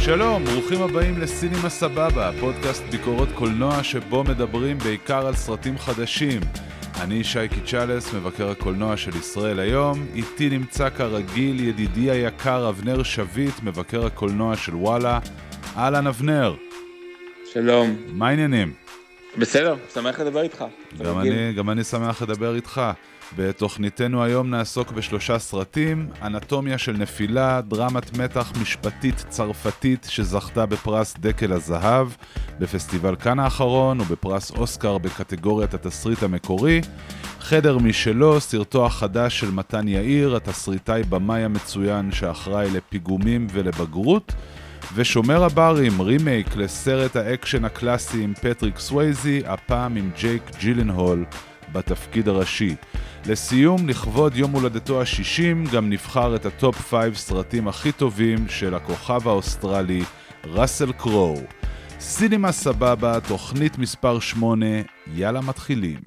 שלום, ברוכים הבאים לסינימה סבבה, פודקאסט ביקורות קולנוע שבו מדברים בעיקר על סרטים חדשים. אני שייקי צ'לס, מבקר הקולנוע של ישראל היום. איתי נמצא כרגיל ידידי היקר אבנר שביט, מבקר הקולנוע של וואלה. אהלן אבנר. שלום. מה העניינים? בסדר, שמח לדבר איתך. גם אני שמח לדבר איתך. בתוכניתנו היום נעסוק בשלושה סרטים: אנטומיה של נפילה, דרמת מתח משפטית צרפתית שזכתה בפרס דקל הזהב בפסטיבל כאן האחרון ובפרס אוסקר בקטגוריית התסריט המקורי, חדר משלו, סרטו החדש של מתן יאיר, התסריטאי במאי המצוין שאחראי לפיגומים ולבגרות, ושומר הברים, רימייק לסרט האקשן הקלאסי עם פטריק סווייזי, הפעם עם ג'ייק ג'ילנהול בתפקיד הראשי. לסיום, לכבוד יום הולדתו ה-60, גם נבחר את הטופ 5 סרטים הכי טובים של הכוכב האוסטרלי ראסל קרו. סינימה סבבה, תוכנית מספר 8, יאללה מתחילים.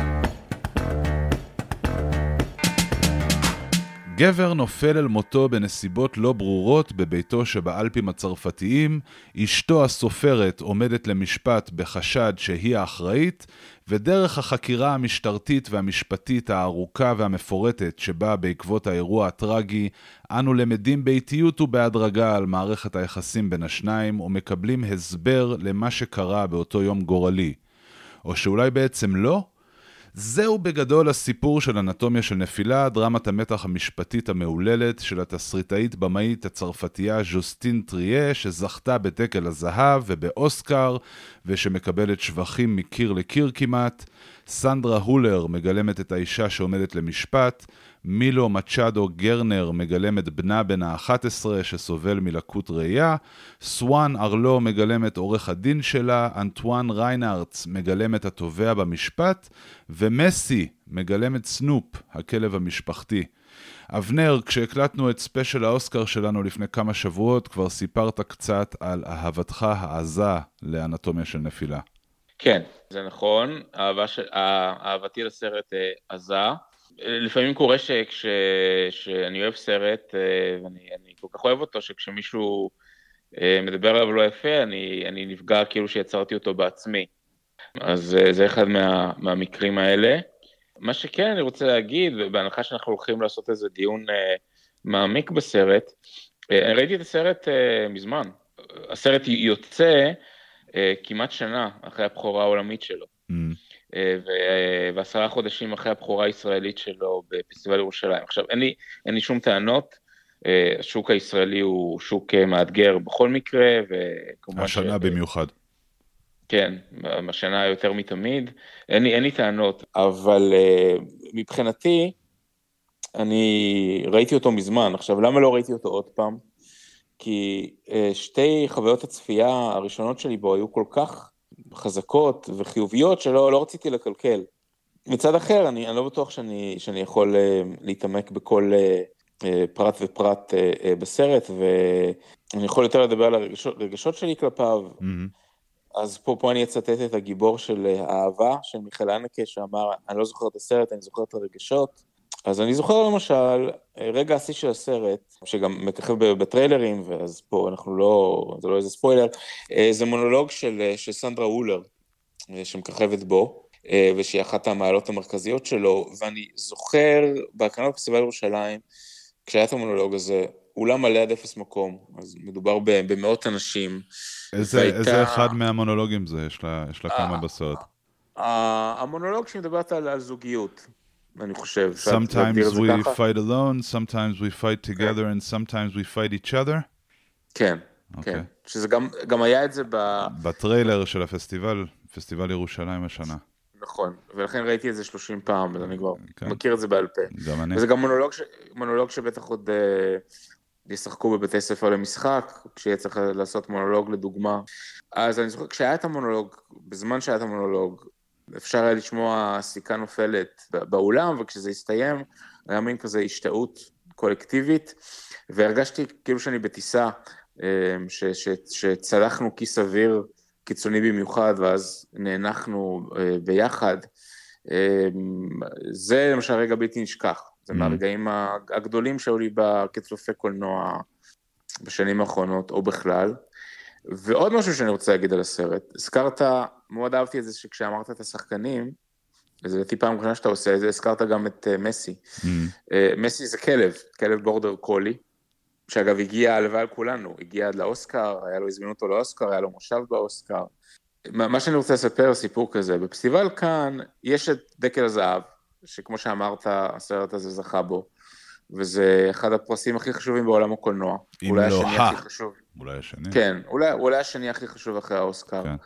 גבר נופל אל מותו בנסיבות לא ברורות בביתו שבאלפים הצרפתיים, אשתו הסופרת עומדת למשפט בחשד שהיא האחראית, ודרך החקירה המשטרתית והמשפטית הארוכה והמפורטת שבאה בעקבות האירוע הטרגי, אנו למדים באיטיות ובהדרגה על מערכת היחסים בין השניים, ומקבלים הסבר למה שקרה באותו יום גורלי. או שאולי בעצם לא? זהו בגדול הסיפור של אנטומיה של נפילה, דרמת המתח המשפטית המעוללת של התסריטאית במאית הצרפתייה ז'וסטין טריה, שזכתה בדקל הזהב ובאוסקר, ושמקבלת שבחים מקיר לקיר כמעט. סנדרה הולר מגלמת את האישה שעומדת למשפט, מילו מצ'אדו גרנר מגלמת בנה בן ה-11 שסובל מלקות ראייה, סואן ארלו מגלמת עורך הדין שלה, אנטואן ריינארטס מגלמת התובע במשפט, ומסי מגלמת סנופ, הכלב המשפחתי. אבנר, כשהקלטנו את ספיישל האוסקר שלנו לפני כמה שבועות, כבר סיפרת קצת על אהבתך העזה לאנטומיה של נפילה. כן, זה נכון, אהבתי לסרט עזה. לפעמים קורה שאני אוהב סרט, ואני כל כך אוהב אותו, שכשמישהו מדבר עליו לא יפה, אני נפגע כאילו שיצרתי אותו בעצמי. אז זה אחד מהמקרים האלה. מה שכן אני רוצה להגיד, בהנחה שאנחנו הולכים לעשות איזה דיון מעמיק בסרט, אני ראיתי את הסרט מזמן. הסרט יוצא כמעט שנה אחרי הבכורה העולמית שלו. ו10 חודשים אחרי הבכורה הישראלית שלו בפסטיבל ירושלים. עכשיו, אין לי שום טענות, השוק הישראלי הוא שוק מאתגר בכל מקרה, השנה במיוחד. כן, השנה יותר מתמיד, אין לי טענות, אבל מבחינתי, אני ראיתי אותו מזמן. עכשיו, למה לא ראיתי אותו עוד פעם? כי שתי חוויות הצפייה הראשונות שלי בו היו כל כך חזקות וחיוביות שלא רציתי לקלקל. מצד אחר, אני לא בטוח שאני יכול להתעמק בכל פרט ופרט בסרט, ואני יכול יותר לדבר על הרגשות שלי כלפיו. אז פה אני אצטט את הגיבור של האהבה, של מיכאל הנקה, שאמר, אני לא זוכר את הסרט, אני זוכר את הרגשות. אז אני זוכר למשל, רגע השיא של הסרט, שגם מככב בטריילרים, ואז פה זה לא איזה ספוילר, זה מונולוג של סנדרה הולר, שמככבת בו, ושהיא אחת המעלות המרכזיות שלו, ואני זוכר בהקרנת פסטיבל ירושלים, כשהיה את המונולוג הזה, אולם מלא עד אפס מקום, אז מדובר במאות אנשים. איזה אחד מהמונולוגים זה? יש לה כמה בסרט. המונולוג שמדברת על זוגיות. אני חושב. Sometimes we fight alone, sometimes we fight together, and sometimes we fight each other? כן, כן. שזה גם היה את זה בטריילר של פסטיבל ירושלים השנה. נכון, ולכן ראיתי את זה 30 פעם, אז אני כבר מכיר את זה בעל פה. גם אני. וזה גם מונולוג שבטח עוד ישחקו בבתי ספר למשחק, כשיהיה צריך לעשות מונולוג לדוגמה. אז אני זוכר, כשהיה את המונולוג, בזמן שהיה את המונולוג, אפשר היה לשמוע סיכה נופלת באולם, וכשזה הסתיים, היה מין כזה השתאות קולקטיבית, והרגשתי כאילו שאני בטיסה, שצלחנו כיס אוויר קיצוני במיוחד, ואז נאנחנו ביחד. זה למשל רגע בלתי נשכח, זה מהרגעים הגדולים שהיו לי כצופה קולנוע בשנים האחרונות, או בכלל. ועוד משהו שאני רוצה להגיד על הסרט, הזכרת, מאוד אהבתי את זה שכשאמרת את השחקנים, וזה לדעתי פעם ראשונה שאתה עושה את זה, הזכרת גם את מסי. מסי זה כלב בורדר קולי, שאגב הגיע הלוואי על כולנו, הגיע עד לאוסקר, היה לו הזמינו אותו לאוסקר, היה לו מושב באוסקר. מה שאני רוצה לספר, סיפור כזה, בפסטיבל כאן יש את דקל הזהב, שכמו שאמרת, הסרט הזה זכה בו, וזה אחד הפרסים הכי חשובים בעולם הקולנוע. אם לא אולי השני. כן, אולי השני הכי חשוב אחרי האוסקר. כן.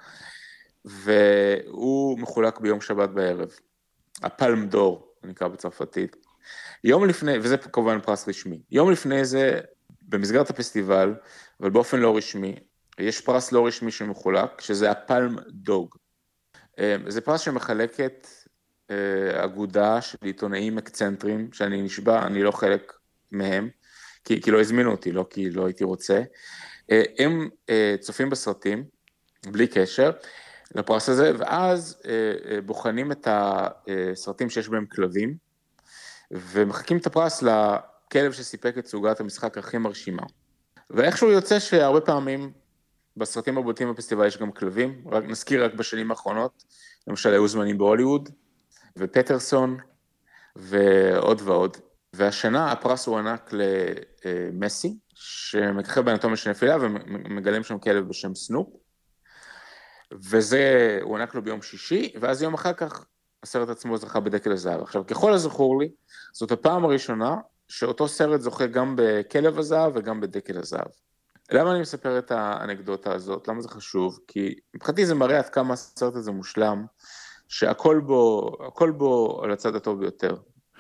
והוא מחולק ביום שבת בערב. הפלם דור, נקרא בצרפתית. יום לפני, וזה כמובן פרס רשמי, יום לפני זה, במסגרת הפסטיבל, אבל באופן לא רשמי, יש פרס לא רשמי שמחולק, שזה הפלם דוג. זה פרס שמחלקת אגודה של עיתונאים אקצנטרים, שאני נשבע, אני לא חלק מהם, כי לא הזמינו אותי, לא כי לא הייתי רוצה. הם צופים בסרטים, בלי קשר, לפרס הזה, ואז בוחנים את הסרטים שיש בהם כלבים, ומחכים את הפרס לכלב שסיפק את סוגת המשחק הכי מרשימה. ואיכשהו יוצא שהרבה פעמים בסרטים הבולטים בפסטיבל יש גם כלבים, נזכיר רק בשנים האחרונות, למשל היו זמנים בהוליווד, ופטרסון, ועוד ועוד. והשנה הפרס הוענק למסי, שמככב באנטומיה של נפילה, ומגלם שם כלב בשם סנופ, וזה הוענק לו ביום שישי, ואז יום אחר כך הסרט עצמו זכה בדקל הזהב. עכשיו, ככל הזכור לי, זאת הפעם הראשונה שאותו סרט זוכה גם בכלב הזהב וגם בדקל הזהב. למה אני מספר את האנקדוטה הזאת? למה זה חשוב? כי מבחינתי זה מראה עד כמה הסרט הזה מושלם, שהכל בו על הצד הטוב ביותר.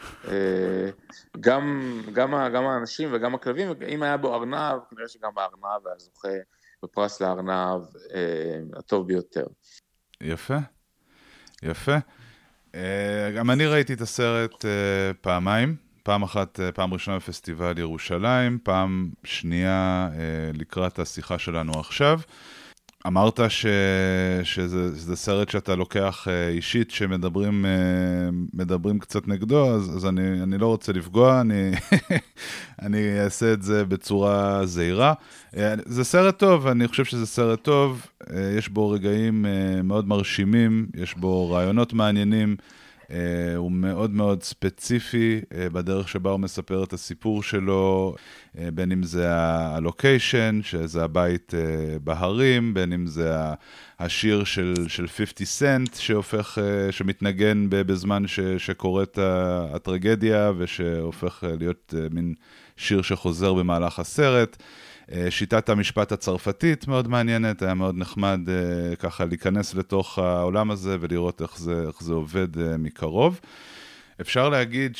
גם האנשים וגם הכלבים, אם היה בו ארנב, כנראה שגם הארנב היה זוכה בפרס לארנב הטוב ביותר. יפה, יפה. גם אני ראיתי את הסרט פעמיים, פעם אחת, פעם ראשונה בפסטיבל ירושלים, פעם שנייה לקראת השיחה שלנו עכשיו. אמרת שזה סרט שאתה לוקח אישית שמדברים קצת נגדו, אז אני לא רוצה לפגוע, אני אעשה את זה בצורה זהירה. זה סרט טוב, אני חושב שזה סרט טוב, יש בו רגעים מאוד מרשימים, יש בו רעיונות מעניינים, הוא מאוד מאוד ספציפי בדרך שבה הוא מספר את הסיפור שלו, בין אם זה הלוקיישן, שזה הבית בהרים, בין אם זה השיר של 50 סנט שמתנגן בזמן שקורית הטרגדיה, ושהופך להיות מין שיר שחוזר במהלך הסרט. שיטת המשפט הצרפתית מאוד מעניינת, היה מאוד נחמד ככה להיכנס לתוך העולם הזה ולראות איך זה עובד מקרוב. אפשר להגיד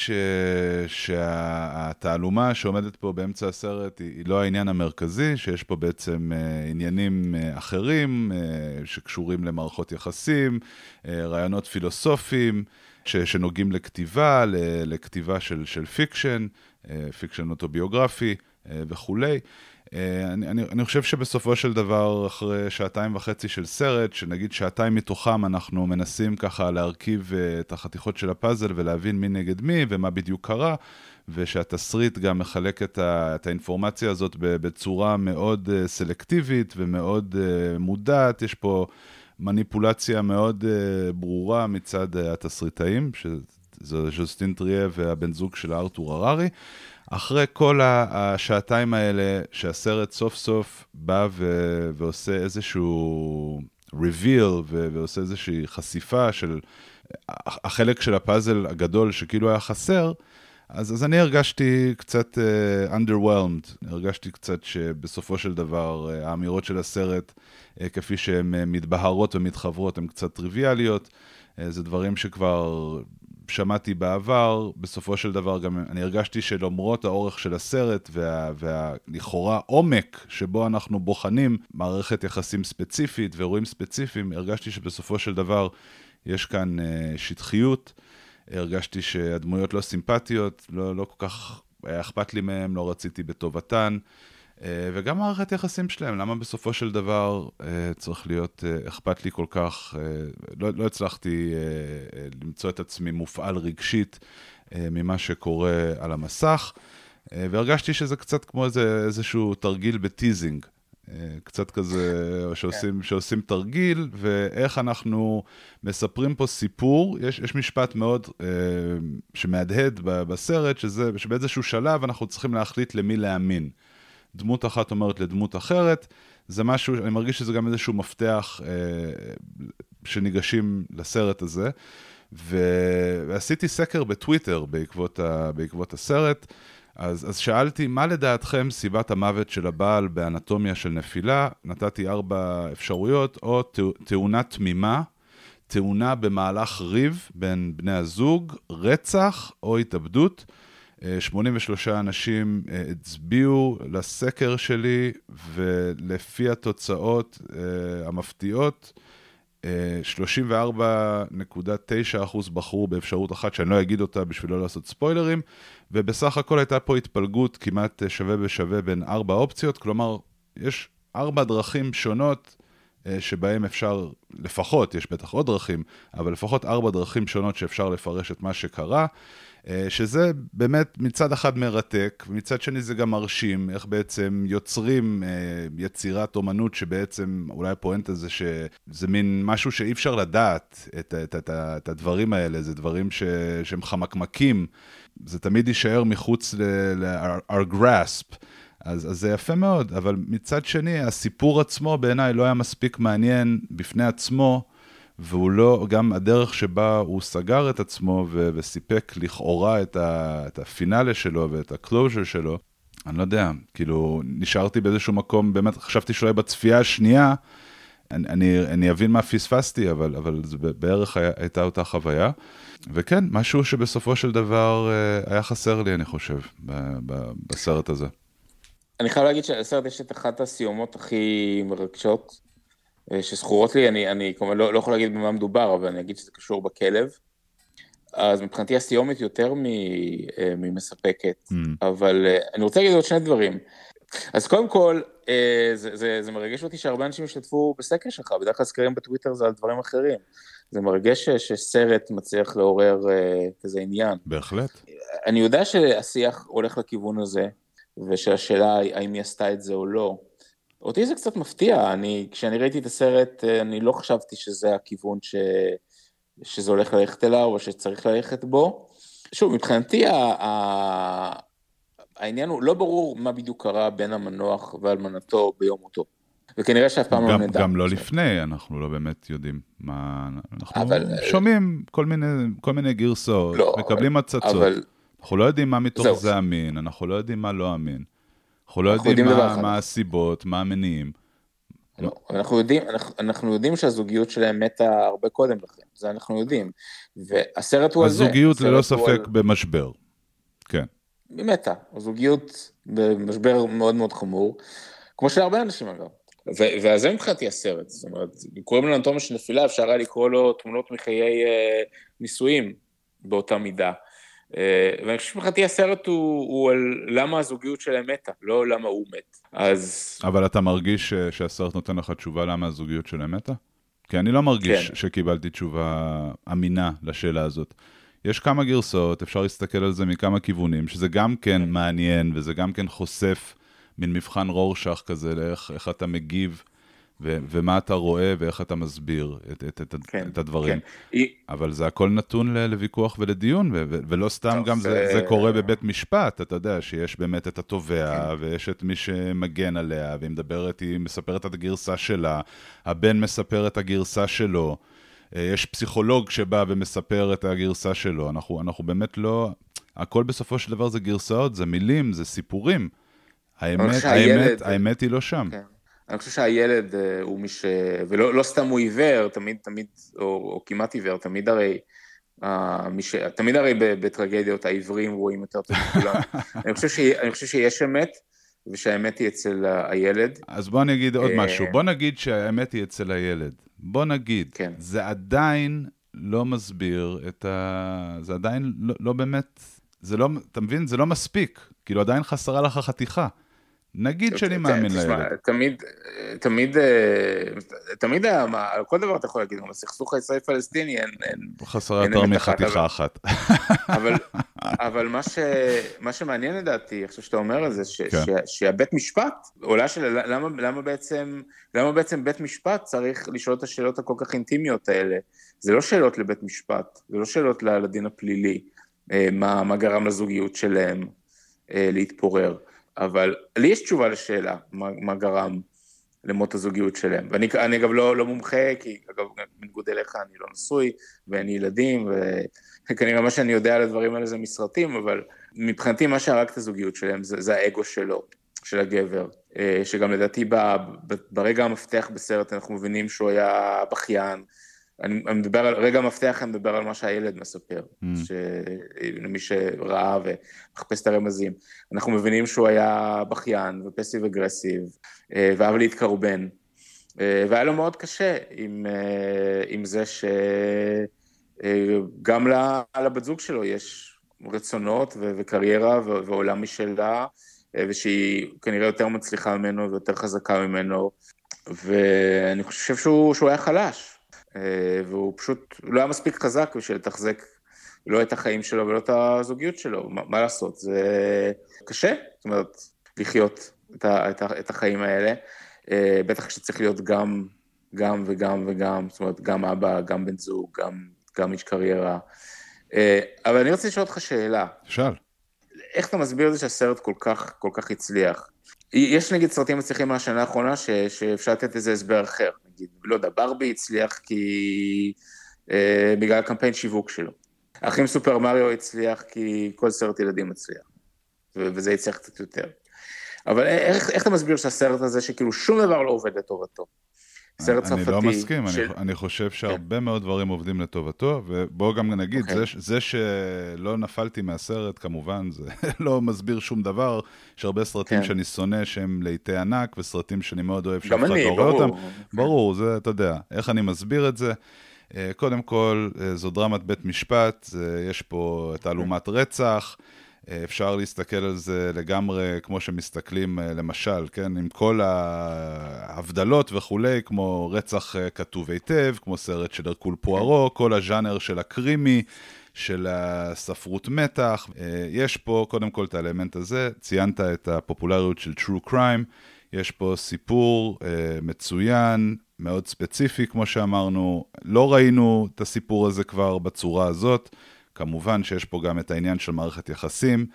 שהתעלומה שעומדת פה באמצע הסרט היא לא העניין המרכזי, שיש פה בעצם עניינים אחרים שקשורים למערכות יחסים, רעיונות פילוסופיים שנוגעים לכתיבה של פיקשן, פיקשן אוטוביוגרפי וכולי. אני חושב שבסופו של דבר, אחרי 2.5 של סרט, שנגיד 2 מתוכם אנחנו מנסים ככה להרכיב את החתיכות של הפאזל ולהבין מי נגד מי ומה בדיוק קרה, ושהתסריט גם מחלק את האינפורמציה הזאת בצורה מאוד סלקטיבית ומאוד מודעת. יש פה מניפולציה מאוד ברורה מצד התסריטאים, שזה ז'וסטין טריה והבן זוג של ארתור הררי. אחרי כל השעתיים האלה שהסרט סוף סוף בא ועושה איזשהו reveal ועושה איזושהי חשיפה של החלק של הפאזל הגדול שכאילו היה חסר, אז אני הרגשתי קצת underwhelmed, הרגשתי קצת שבסופו של דבר האמירות של הסרט, כפי שהן מתבהרות ומתחברות, הן קצת טריוויאליות, זה דברים שכבר שמעתי בעבר. בסופו של דבר גם אני הרגשתי שלמרות האורך של הסרט והלכאורה עומק שבו אנחנו בוחנים מערכת יחסים ספציפית ואירועים ספציפיים, הרגשתי שבסופו של דבר יש כאן שטחיות, הרגשתי שהדמויות לא סימפטיות, לא כל כך היה אכפת לי מהם, לא רציתי בטובתן, וגם מערכת יחסים שלהם, למה בסופו של דבר צריך להיות אכפת לי כל כך, לא הצלחתי למצוא את עצמי מופעל רגשית ממה שקורה על המסך, והרגשתי שזה קצת כמו איזשהו תרגיל בטיזינג, קצת כזה שעושים תרגיל, ואיך אנחנו מספרים פה סיפור. יש משפט מאוד שמהדהד בסרט, שבאיזשהו שלב אנחנו צריכים להחליט למי להאמין. דמות אחת אומרת לדמות אחרת, זה משהו, אני מרגיש שזה גם איזשהו מפתח שניגשים לסרט הזה, ועשיתי סקר בטוויטר בעקבות הסרט, אז שאלתי, מה לדעתכם סיבת המוות של הבעל באנטומיה של נפילה? נתתי 4 אפשרויות, או תאונה תמימה, תאונה במהלך ריב בין בני הזוג, רצח או התאבדות. 83 אנשים הצביעו לסקר שלי, ולפי התוצאות המפתיעות, 34.9% בחרו באפשרות אחת, שאני לא אגיד אותה בשביל לא לעשות ספוילרים, ובסך הכל הייתה פה התפלגות כמעט שווה בשווה בין 4 אופציות, כלומר, יש 4 דרכים שונות שבהם אפשר, לפחות, יש בטח עוד דרכים, אבל לפחות 4 דרכים שונות שאפשר לפרש את מה שקרה, שזה באמת מצד אחד מרתק, ומצד שני זה גם מרשים, איך בעצם יוצרים יצירת אומנות שבעצם, אולי הפואנט הזה שזה מין משהו שאי אפשר לדעת את הדברים האלה, זה דברים שהם חמקמקים, זה תמיד יישאר מחוץ ל-our grasp, אז זה יפה מאוד, אבל מצד שני, הסיפור עצמו בעיניי לא היה מספיק מעניין בפני עצמו, והוא לא, גם הדרך שבה הוא סגר את עצמו וסיפק לכאורה את הפינאלה שלו ואת הקלוז'ר שלו, אני לא יודע, כאילו נשארתי באיזשהו מקום, באמת חשבתי שאולי בצפייה השנייה, אני אבין מה פספסתי, אבל זה בערך הייתה אותה חוויה, וכן, משהו שבסופו של דבר היה חסר לי, אני חושב, בסרט הזה. אני חייב להגיד שהסרט יש את אחת הסיומות הכי מרגשות, שזכורות לי, אני כמובן לא יכול להגיד במה מדובר, אבל אני אגיד שזה קשור בכלב, אז מבחינתי הסיומת יותר ממספקת, אבל אני רוצה להגיד עוד 2 דברים. אז קודם כל, זה מרגש אותי שהרבה אנשים השתתפו בסקר שלך, בדרך כלל סקרים בטוויטר זה על דברים אחרים, זה מרגש שסרט מצליח לעורר כזה עניין. בהחלט. אני יודע שהשיח הולך לכיוון הזה, ושהשאלה האם היא עשתה את זה או לא, אותי זה קצת מפתיע, כשאני ראיתי את הסרט, אני לא חשבתי שזה הכיוון שזה הולך ללכת אליו, או שצריך ללכת בו. שוב, מבחינתי, העניין הוא לא ברור מה בדיוק קרה בין המנוח ואלמנתו ביום מותו. וכנראה שאף פעם לא נדע. גם לא לפני, אנחנו לא באמת יודעים מה, אנחנו שומעים כל מיני גרסאות, מקבלים הצצות, אנחנו לא יודעים מה מתוך זה אמין, אנחנו לא יודעים מה לא אמין. אנחנו לא יודעים מה הסיבות, מה המניעים. לא, אנחנו יודעים שהזוגיות שלהם מתה הרבה קודם לכן, זה אנחנו יודעים. והסרט הוא על זה. הזוגיות ללא ספק במשבר, כן. היא מתה, הזוגיות במשבר מאוד מאוד חמור, כמו שהרבה אנשים אגב. ואז זה מבחינתי הסרט, זאת אומרת, קוראים לנו אנטומיה של נפילה, אפשר היה לקרוא לו תמונות מחיי נישואים באותה מידה. ואני חושב שמבחינתי הסרט הוא על למה הזוגיות שלהם מתה, לא למה הוא מת. אבל אתה מרגיש שהסרט נותן לך תשובה למה הזוגיות שלהם מתה? כי אני לא מרגיש שקיבלתי תשובה אמינה לשאלה הזאת. יש כמה גרסאות, אפשר להסתכל על זה מכמה כיוונים, שזה גם כן מעניין, וזה גם כן חושף מן מבחן רורשך כזה, לאיך אתה מגיב, ומה אתה רואה, ואיך אתה מסביר את הדברים. אבל זה הכל נתון לוויכוח ולדיון, ולא סתם גם זה קורה בבית משפט, אתה יודע, שיש באמת את התובע, ויש את מי שמגן עליה, והיא מדברת, היא מספרת את הגרסה שלה, הבן מספר את הגרסה שלו, יש פסיכולוג שבא ומספר את הגרסה שלו, אנחנו באמת לא, הכל בסופו של דבר זה גרסאות, זה מילים, זה סיפורים, האמת היא לא שם. אני חושב שהילד הוא ולא סתם הוא עיוור, תמיד, או כמעט עיוור, תמיד הרי בטרגדיות העיוורים רואים יותר טוב מכולם. אני חושב שיש אמת, ושהאמת היא אצל הילד. אז בוא נגיד עוד משהו, בוא נגיד שהאמת היא אצל הילד. בוא נגיד, זה עדיין לא מסביר זה עדיין לא באמת, אתה מבין? זה לא מספיק, כאילו עדיין חסרה לך חתיכה. נגיד שאני מאמין לילד. תמיד על כל דבר אתה יכול להגיד, גם הסכסוך הישראלי-פלסטיני חסרה יותר מחתיכה אחת. אבל מה שמעניין לדעתי, עכשיו שאתה אומר את זה, כן. שהבית משפט, עולה למה בעצם בית משפט צריך לשאול את השאלות הכל כך אינטימיות האלה? זה לא שאלות לבית משפט, זה לא שאלות לדין הפלילי, מה גרם לזוגיות שלהם להתפורר. אבל לי יש תשובה לשאלה, מה גרם למות הזוגיות שלהם. ואני אגב לא מומחה, כי אגב, בניגוד אליך אני לא נשוי, ואין לי ילדים, וכנראה מה שאני יודע על הדברים האלה זה מסרטים, אבל מבחינתי מה שהרג את הזוגיות שלהם זה האגו שלו, של הגבר, שגם לדעתי ברגע המפתח בסרט אנחנו מבינים שהוא היה בכיין, אני מדבר על רגע המפתח, אני מדבר על מה שהילד מספר, למי שראה ומחפש את הרמזים. אנחנו מבינים שהוא היה בכיין ופסיב אגרסיב, ואהב להתקרבן, והיה לו מאוד קשה עם זה שגם לבת זוג שלו יש רצונות וקריירה ועולם משלה, ושהיא כנראה יותר מצליחה ממנו ויותר חזקה ממנו, ואני חושב שהוא היה חלש. והוא פשוט לא היה מספיק חזק בשביל לתחזק לא את החיים שלו ולא את הזוגיות שלו, מה לעשות, זה קשה, זאת אומרת, לחיות את החיים האלה, בטח שצריך להיות גם וגם, זאת אומרת, גם אבא, גם בן זוג, גם איש קריירה, אבל אני רוצה לשאול אותך שאלה. שאל. איך אתה מסביר את זה שהסרט כל כך הצליח? יש נגיד סרטים מצליחים מהשנה האחרונה שאפשר לתת איזה הסבר אחר, נגיד, לא יודע, ברבי הצליח בגלל הקמפיין שיווק שלו. האחים סופר מריו הצליח כי כל סרט ילדים מצליח, וזה יצליח קצת יותר. אבל איך אתה מסביר שהסרט הזה שכאילו שום דבר לא עובד לטובתו? סרט צרפתי. אני לא מסכים, אני חושב שהרבה מאוד דברים עובדים לטובתו, ובואו גם נגיד, זה שלא נפלתי מהסרט, כמובן, זה לא מסביר שום דבר, יש הרבה סרטים שאני שונא שהם לעיתי ענק, וסרטים שאני מאוד אוהב שאף אחד לא רואה אותם. ברור, זה, אתה יודע, איך אני מסביר את זה? קודם כל, זו דרמת בית משפט, יש פה תעלומת רצח, אפשר להסתכל על זה לגמרי כמו שמסתכלים למשל, כן, עם כל ההבדלות וכולי, כמו רצח כתוב היטב, כמו סרט של הרקול פוארו, כל הז'אנר של הקרימי, של הספרות מתח. יש פה קודם כל את האלמנט הזה, ציינת את הפופולריות של True Crime, יש פה סיפור מצוין, מאוד ספציפי כמו שאמרנו, לא ראינו את הסיפור הזה כבר בצורה הזאת, כמובן שיש פה גם את העניין של מערכת יחסים,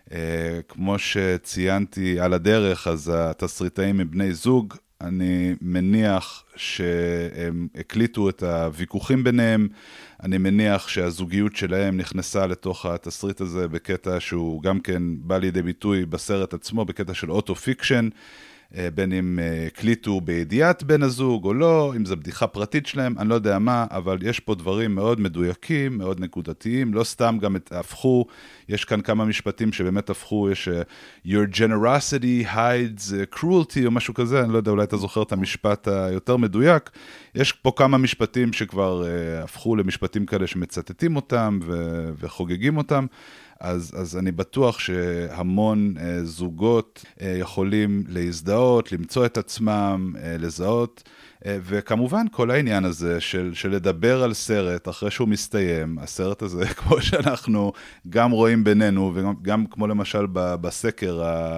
כמו שציינתי על הדרך, אז התסריטאים מבני זוג, אני מניח שהם הקליטו את הוויכוחים ביניהם, אני מניח שהזוגיות שלהם נכנסה לתוך התסריט הזה בקטע שהוא גם כן בא לידי ביטוי בסרט עצמו, בקטע של אוטו-פיקשן, בין אם הקליטו בידיעת בן הזוג או לא, אם זו בדיחה פרטית שלהם, אני לא יודע מה, אבל יש פה דברים מאוד מדויקים, מאוד נקודתיים, לא סתם גם הפכו, יש כאן כמה משפטים שבאמת הפכו, יש your generosity hides cruelty או משהו כזה, אני לא יודע, אולי אתה זוכר את המשפט היותר מדויק, יש פה כמה משפטים שכבר הפכו למשפטים כאלה שמצטטים אותם וחוגגים אותם, אז אני בטוח שהמון זוגות יכולים להזדהות, למצוא את עצמם, לזהות, וכמובן כל העניין הזה של לדבר על סרט אחרי שהוא מסתיים, הסרט הזה כמו שאנחנו גם רואים בינינו, וגם כמו למשל בסקר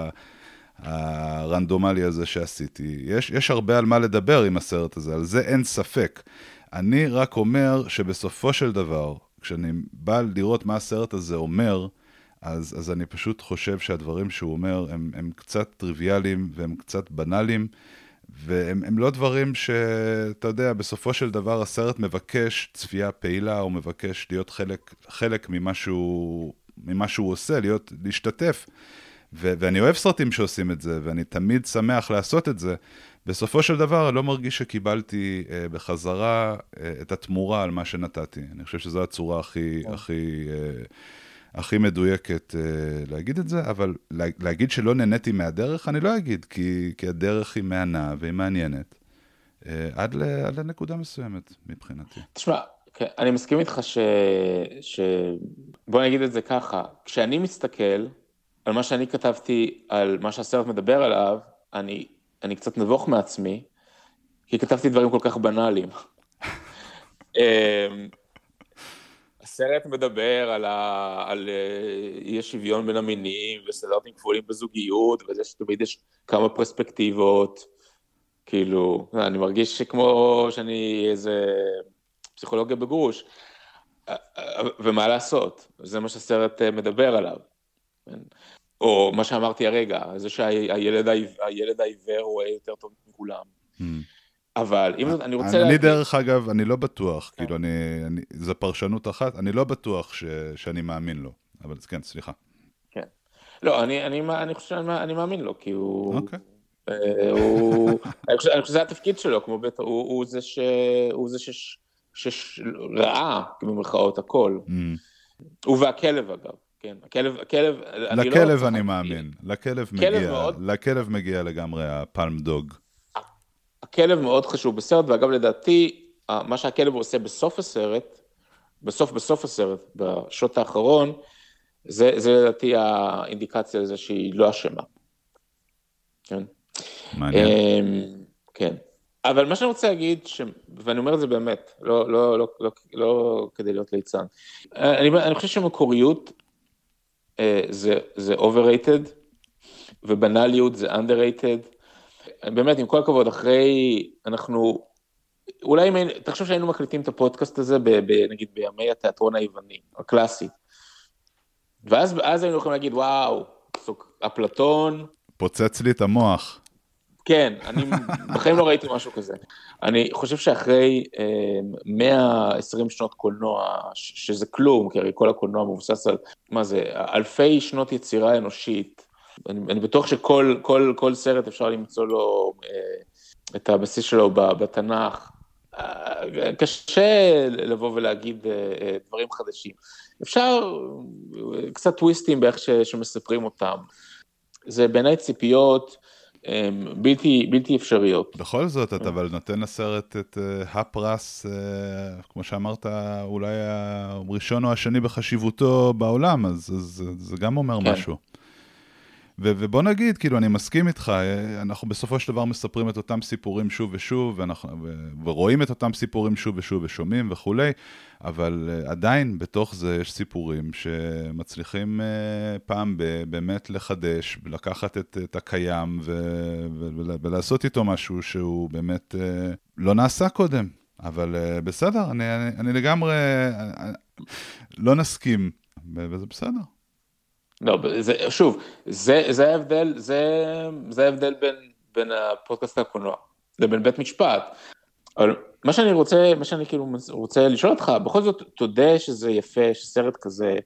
הרנדומלי הזה שעשיתי, יש הרבה על מה לדבר עם הסרט הזה, על זה אין ספק. אני רק אומר שבסופו של דבר, כשאני בא לראות מה הסרט הזה אומר, אז אני פשוט חושב שהדברים שהוא אומר הם קצת טריוויאליים והם קצת בנאליים, והם לא דברים שאתה יודע, בסופו של דבר הסרט מבקש צפייה פעילה, או מבקש להיות חלק ממה שהוא עושה, להשתתף. ואני אוהב סרטים שעושים את זה, ואני תמיד שמח לעשות את זה. בסופו של דבר, אני לא מרגיש שקיבלתי בחזרה את התמורה על מה שנתתי. אני חושב שזו הצורה הכי מדויקת להגיד את זה, אבל להגיד שלא נהניתי מהדרך, אני לא אגיד, כי הדרך היא מענה והיא מעניינת, עד לנקודה מסוימת מבחינתי. תשמע, אני מסכים איתך בוא נגיד את זה ככה, כשאני מסתכל, על מה שאני כתבתי, על מה שהסרט מדבר עליו, אני קצת נבוך מעצמי, כי כתבתי דברים כל כך בנאליים. הסרט מדבר על אי השוויון בין המינים, וסטנדרטים כפולים בזוגיות, וזה שתמיד יש כמה פרספקטיבות, כאילו, אני מרגיש כמו שאני איזה פסיכולוגיה בגרוש, ומה לעשות? זה מה שהסרט מדבר עליו. או מה שאמרתי הרגע, זה שהילד העיוור רואה יותר טוב מכולם. אבל אם אני רוצה אני דרך אגב, אני לא בטוח, כאילו זו פרשנות אחת, אני לא בטוח שאני מאמין לו, אבל כן, סליחה. כן. לא, אני חושב שאני מאמין לו, כי הוא... אוקיי. אני חושב שזה התפקיד שלו, כמו בית, הוא זה שראה, במרכאות, הכל. הוא והכלב אגב, כן, הכלב... לכלב אני מאמין, לכלב מגיע לגמרי הפלם דוג. הכלב מאוד חשוב בסרט, ואגב לדעתי, מה שהכלב עושה בסוף הסרט, בסוף הסרט, בשוט האחרון, זה לדעתי האינדיקציה לזה שהיא לא אשמה. כן. מעניין. כן. אבל מה שאני רוצה להגיד, ואני אומר את זה באמת, לא כדי להיות ליצן, אני חושב שמקוריות זה overrated, ובנאליות זה underrated, באמת, עם כל הכבוד, אחרי, אולי תחשוב שהיינו מקליטים את הפודקאסט הזה, נגיד בימי התיאטרון היווני, הקלאסי, ואז היינו יכולים להגיד, וואו, אפלטון, פוצץ לי את המוח. כן, אני בחיים לא ראיתי משהו כזה. אני חושב שאחרי 120 שנות קולנוע, שזה כלום, כי הרי כל הקולנוע מבוסס על, מה זה, אלפי שנות יצירה אנושית, אני בטוח שכל סרט אפשר למצוא לו את הבסיס שלו בתנ"ך. קשה לבוא ולהגיד דברים חדשים. אפשר קצת טוויסטים באיך שמספרים אותם. זה בעיניי ציפיות בלתי אפשריות. בכל זאת, אתה אבל נותן לסרט את הפרס, כמו שאמרת, אולי הראשון או השני בחשיבותו בעולם, אז זה גם אומר משהו. ובוא נגיד, כאילו, אני מסכים איתך, אנחנו בסופו של דבר מספרים את אותם סיפורים שוב ושוב, ורואים את אותם סיפורים שוב ושוב ושומעים וכולי, אבל עדיין בתוך זה יש סיפורים שמצליחים פעם באמת לחדש, לקחת את הקיים ולעשות איתו משהו שהוא באמת לא נעשה קודם, אבל בסדר, אני לגמרי לא נסכים, וזה בסדר. לא, שוב, זה ההבדל בין הפודקאסט לקולנוע, לבין בית משפט. אבל מה שאני כאילו רוצה לשאול אותך, בכל זאת תודה שזה יפה, שסרט כזה,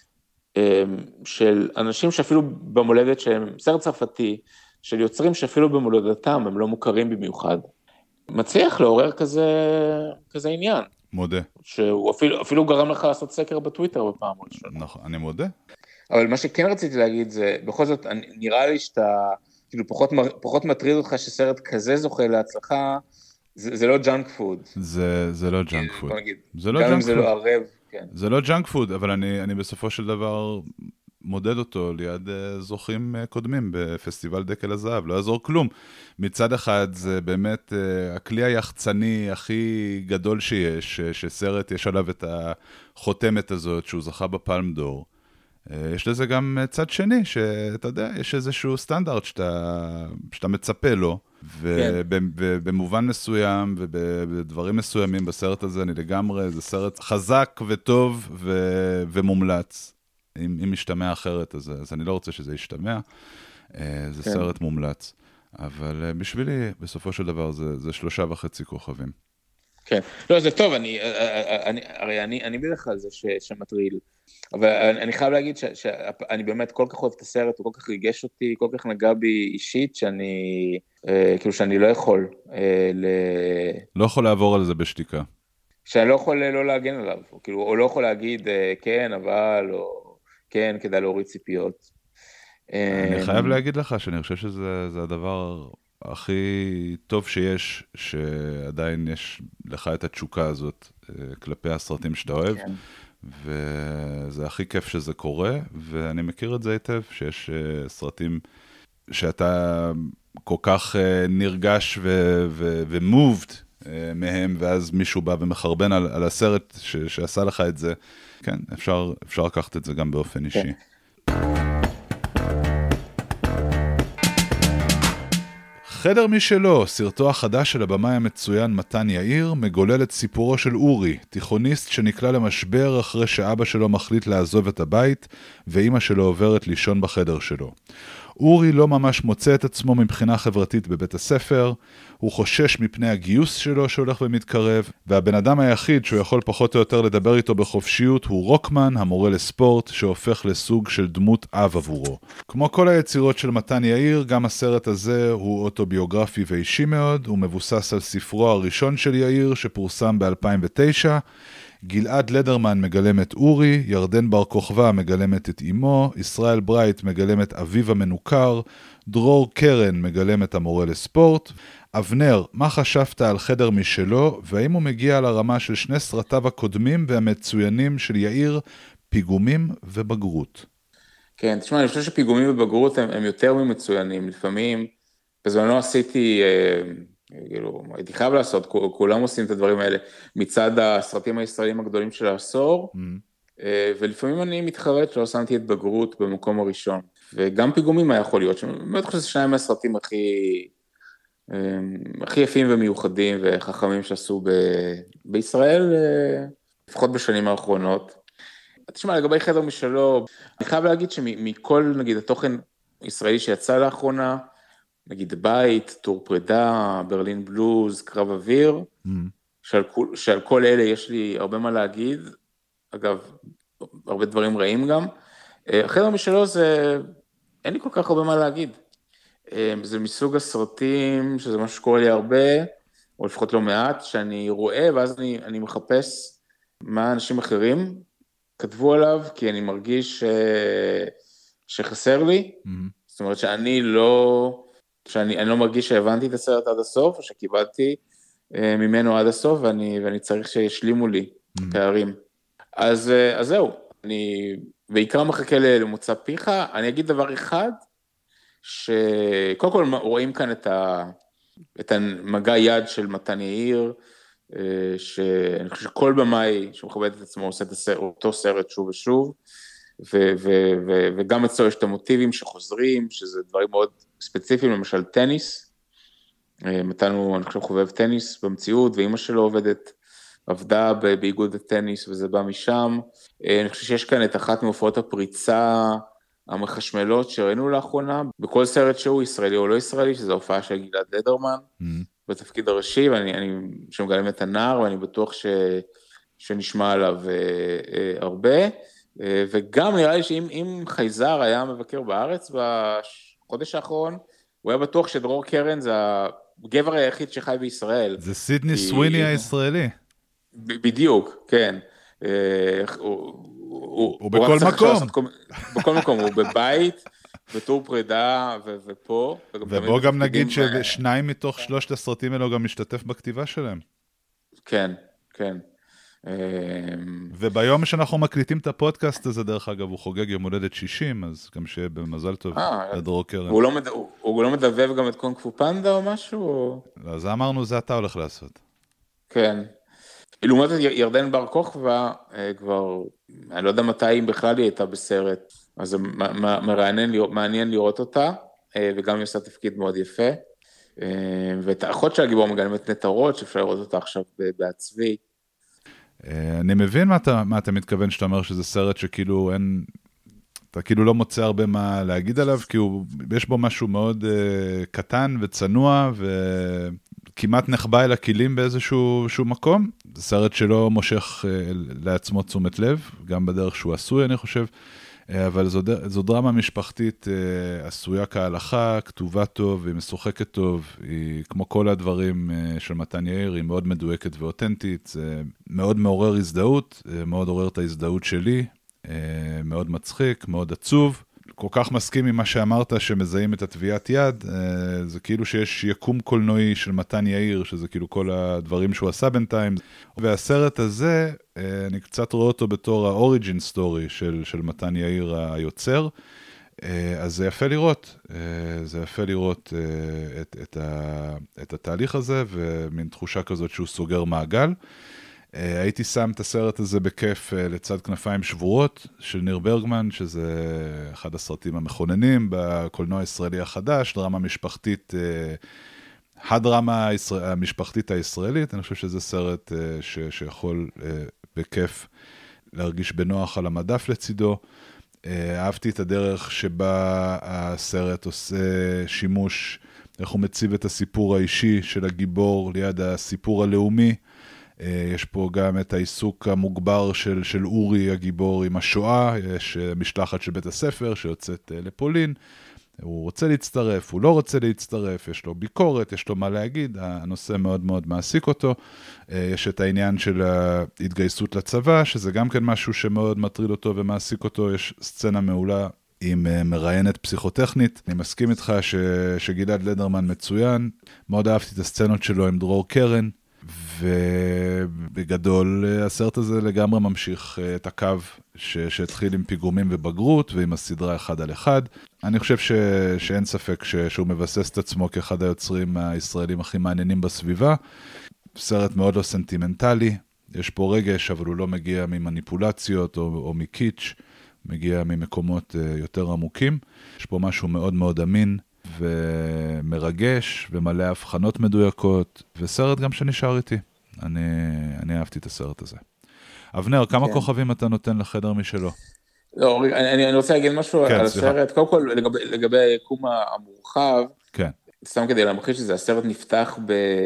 של אנשים שאפילו במולדת שהם, סרט צרפתי, של יוצרים שאפילו במולדתם הם לא מוכרים במיוחד, מצליח לעורר כזה עניין. מודה. שהוא אפילו גרם לך לעשות סקר בטוויטר בפעם ראשונה. נכון, אני מודה. אבל מה שכן רציתי להגיד זה, בכל זאת, נראה לי שאתה, כאילו, פחות מטריד אותך שסרט כזה זוכה להצלחה, זה לא ג'אנק פוד. זה לא ג'אנק פוד. גם אם זה לא ערב, כן. זה לא ג'אנק פוד, אבל אני בסופו של דבר מודד אותו ליד זוכים קודמים בפסטיבל דקל הזהב, לא יעזור כלום. מצד אחד זה באמת הכלי היחצני הכי גדול שיש, שסרט יש עליו את החותמת הזאת שהוא זכה בפלם דור. יש לזה גם צד שני, שאתה יודע, יש איזשהו סטנדרט שאתה מצפה לו, ובמובן מסוים ובדברים מסוימים בסרט הזה, אני לגמרי, זה סרט חזק וטוב ומומלץ. אם משתמע אחרת, אז אני לא רוצה שזה ישתמע. זה סרט מומלץ. אבל בשבילי, בסופו של דבר, זה 3.5 כוכבים. כן. לא, זה טוב, הרי אני בדרך כלל זה שמטריל. אבל אני חייב להגיד שאני באמת כל כך אוהב את הסרט, הוא כל כך ריגש אותי, כל כך נגע בי אישית, כאילו שאני לא יכול לא יכול לעבור על זה בשתיקה. שאני לא יכול לא להגן עליו, כאילו, או לא יכול להגיד כן, אבל, או כן, כדאי להוריד ציפיות. אני חייב להגיד לך שאני חושב שזה הדבר הכי טוב שיש, שעדיין יש לך את התשוקה הזאת כלפי הסרטים שאתה אוהב, וזה הכי כיף שזה קורה, ואני מכיר את זה היטב, שיש סרטים שאתה כל כך נרגש ומובד מהם, ואז מישהו בא ומחרבן על הסרט שעשה לך את זה. כן, אפשר לקחת את זה גם באופן אישי. חדר משלו, סרטו החדש של הבמאי המצוין מתן יאיר, מגולל את סיפורו של אורי, תיכוניסט שנקלע למשבר אחרי שאבא שלו מחליט לעזוב את הבית, ואמא שלו עוברת לישון בחדר שלו. אורי לא ממש מוצא את עצמו מבחינה חברתית בבית הספר, הוא חושש מפני הגיוס שלו שהולך ומתקרב, והבן אדם היחיד שהוא יכול פחות או יותר לדבר איתו בחופשיות הוא רוקמן, המורה לספורט, שהופך לסוג של דמות אב עבורו. כמו כל היצירות של מתן יאיר, גם הסרט הזה הוא אוטוביוגרפי ואישי מאוד, הוא מבוסס על ספרו הראשון של יאיר שפורסם ב-2009, גלעד לדרמן מגלם את אורי, ירדן בר כוכבא מגלמת את אמו, ישראל ברייט מגלם את אביו המנוכר, דרור קרן מגלם את המורה לספורט. אבנר, מה חשבת על חדר משלו, והאם הוא מגיע לרמה של שני סרטיו הקודמים והמצוינים של יאיר, פיגומים ובגרות? כן, תשמע, אני חושב שפיגומים ובגרות הם יותר ממצוינים. לפעמים, בזמנו עשיתי, הייתי חייב לעשות, כולם עושים את הדברים האלה, מצד הסרטים הישראלים הגדולים של העשור, ולפעמים אני מתחרט שלא שמתי את בגרות במקום הראשון. וגם פיגומים היה יכול להיות, שאני באמת חושב שניים מהסרטים הכי יפים ומיוחדים וחכמים שעשו בישראל, לפחות בשנים האחרונות. תשמע, לגבי חדר משלו, אני חייב להגיד שמכל, נגיד, התוכן ישראלי שיצא לאחרונה, נגיד בית, טור פרידה, ברלין בלוז, קרב אוויר, שעל כל אלה יש לי הרבה מה להגיד, אגב, הרבה דברים רעים גם. החדר משלו זה, אין לי כל כך הרבה מה להגיד. זה מסוג הסרטים, שזה משהו שקורה לי הרבה, או לפחות לא מעט, שאני רואה, ואז אני מחפש מה אנשים אחרים כתבו עליו, כי אני מרגיש שחסר לי, זאת אומרת שאני לא מרגיש שהבנתי את הסרט עד הסוף, או שקיבלתי ממנו עד הסוף, ואני צריך שישלימו לי פערים. אז זהו, אני בעיקר מחכה למוצא פיך. אני אגיד דבר אחד, שקודם כל רואים כאן את המגע יד של מתן יאיר, שאני חושב שכל במאי שמכבד את עצמו עושה את אותו סרט שוב ושוב, וגם אצלו יש את המוטיבים שחוזרים, שזה דברים מאוד ספציפיים, למשל טניס, מתן הוא, אני חושב, חובב טניס במציאות, ואמא שלו עבדה באיגוד הטניס, וזה בא משם. אני חושב שיש כאן את אחת מהופעות הפריצה המחשמלות שראינו לאחרונה, בכל סרט שהוא ישראלי או לא ישראלי, שזו הופעה של גלעד לדרמן, בתפקיד הראשי, ואני שמגלם את הנער, ואני בטוח שנשמע עליו הרבה, וגם נראה לי שאם חייזר היה מבקר בארץ בחודש האחרון, הוא היה בטוח שדרור קרן זה הגבר היחיד שחי בישראל. זה סידני סוויני הישראלי. בדיוק, כן. הוא בכל מקום. בכל מקום, הוא בבית, בטור פרידה ופה. ובוא גם נגיד ששניים מתוך שלושת הסרטים האלו גם משתתף בכתיבה שלהם. כן, כן. וביום שאנחנו מקליטים את הפודקאסט הזה, דרך אגב, הוא חוגג יום הולדת 60, אז גם שיהיה במזל טוב לדרור קרן. הוא לא מדבב גם את קונג פו פנדה או משהו? לא, זה אמרנו, זה אתה הולך לעשות. כן. לעומת ירדן בר כוכבא, כבר, אני לא יודע מתי אם בכלל היא הייתה בסרט, אז זה מעניין לראות אותה, וגם היא עושה תפקיד מאוד יפה, ואת האחות של הגיבור מגלמת נטרות, שאפשר לראות אותה עכשיו בעצבי. אני מבין מה אתה מתכוון שאתה אומר שזה סרט שכאילו אתה כאילו לא מוצא הרבה מה להגיד עליו, כי יש בו משהו מאוד קטן וצנוע, וכמעט נחבא אל הכלים באיזשהו מקום. זה סרט שלא מושך לעצמו תשומת לב, גם בדרך שהוא עשוי, אני חושב, אבל זו דרמה משפחתית עשויה כהלכה, כתובה טוב, היא משוחקת טוב, היא כמו כל הדברים של מתן יאיר, היא מאוד מדויקת ואותנטית, זה מאוד מעורר הזדהות, מאוד עורר את ההזדהות שלי, מאוד מצחיק, מאוד עצוב. כל כך מסכים עם מה שאמרת, שמזהים את הטביעת יד, זה כאילו שיש יקום קולנועי של מתן יאיר, שזה כאילו כל הדברים שהוא עשה בינתיים, והסרט הזה, אני קצת רואה אותו בתור האוריג'ין סטורי של מתן יאיר היוצר, אז זה יפה לראות, את התהליך הזה, ומין תחושה כזאת שהוא סוגר מעגל. הייתי שם את הסרט הזה בכיף לצד כנפיים שבורות של ניר ברגמן, שזה אחד הסרטים המכוננים בקולנוע הישראלי החדש, דרמה משפחתית, הדרמה המשפחתית הישראלית. אני חושב שזה סרט שיכול בכיף להרגיש בנוח על המדף לצידו. אהבתי את הדרך שבה הסרט עושה שימוש, איך הוא מציב את הסיפור האישי של הגיבור ליד הסיפור הלאומי. יש פה גם את העיסוק המוגבר של אורי הגיבור עם השואה, יש משלחת של בית הספר שיוצאת לפולין, הוא רוצה להצטרף, הוא לא רוצה להצטרף, יש לו ביקורת, יש לו מה להגיד, הנושא מאוד מאוד מעסיק אותו. יש את העניין של ההתגייסות לצבא, שזה גם כן משהו שמאוד מטריד אותו ומעסיק אותו. יש סצנה מעולה עם מראיינת פסיכוטכנית. אני מסכים איתך שגלעד לדרמן מצוין, מאוד אהבתי את הסצנות שלו עם דרור קרן, ובגדול הסרט הזה לגמרי ממשיך את הקו שהתחיל עם פיגומים ובגרות ועם הסדרה 1 על 1. אני חושב שאין ספק שהוא מבסס את עצמו כאחד היוצרים הישראלים הכי מעניינים בסביבה. סרט מאוד לא סנטימנטלי, יש פה רגש, אבל הוא לא מגיע ממניפולציות או מקיץ', מגיע ממקומות יותר עמוקים. יש פה משהו מאוד מאוד אמין ומרגש ומלא הבחנות מדויקות, וסרט גם שנשאר איתי. אני אהבתי את הסרט הזה. אבנר, כמה כוכבים אתה נותן לחדר משלו? לא, אני רוצה להגיד משהו על הסרט. קודם כל, לגבי היקום המורחב, סתם כדי להמחיש שזה, הסרט נפתח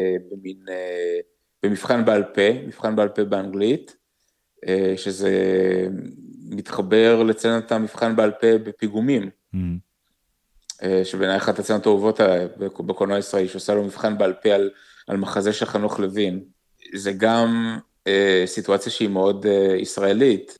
במבחן בעל פה באנגלית, שזה מתחבר לצנת המבחן בעל פה בפיגומים, שבעיניי אחת הצנות האהובות בקולנוע הישראלי, שעושה לו מבחן בעל פה על מחזה של חנוך לוין. זה גם סיטואציה שהיא מאוד ישראלית,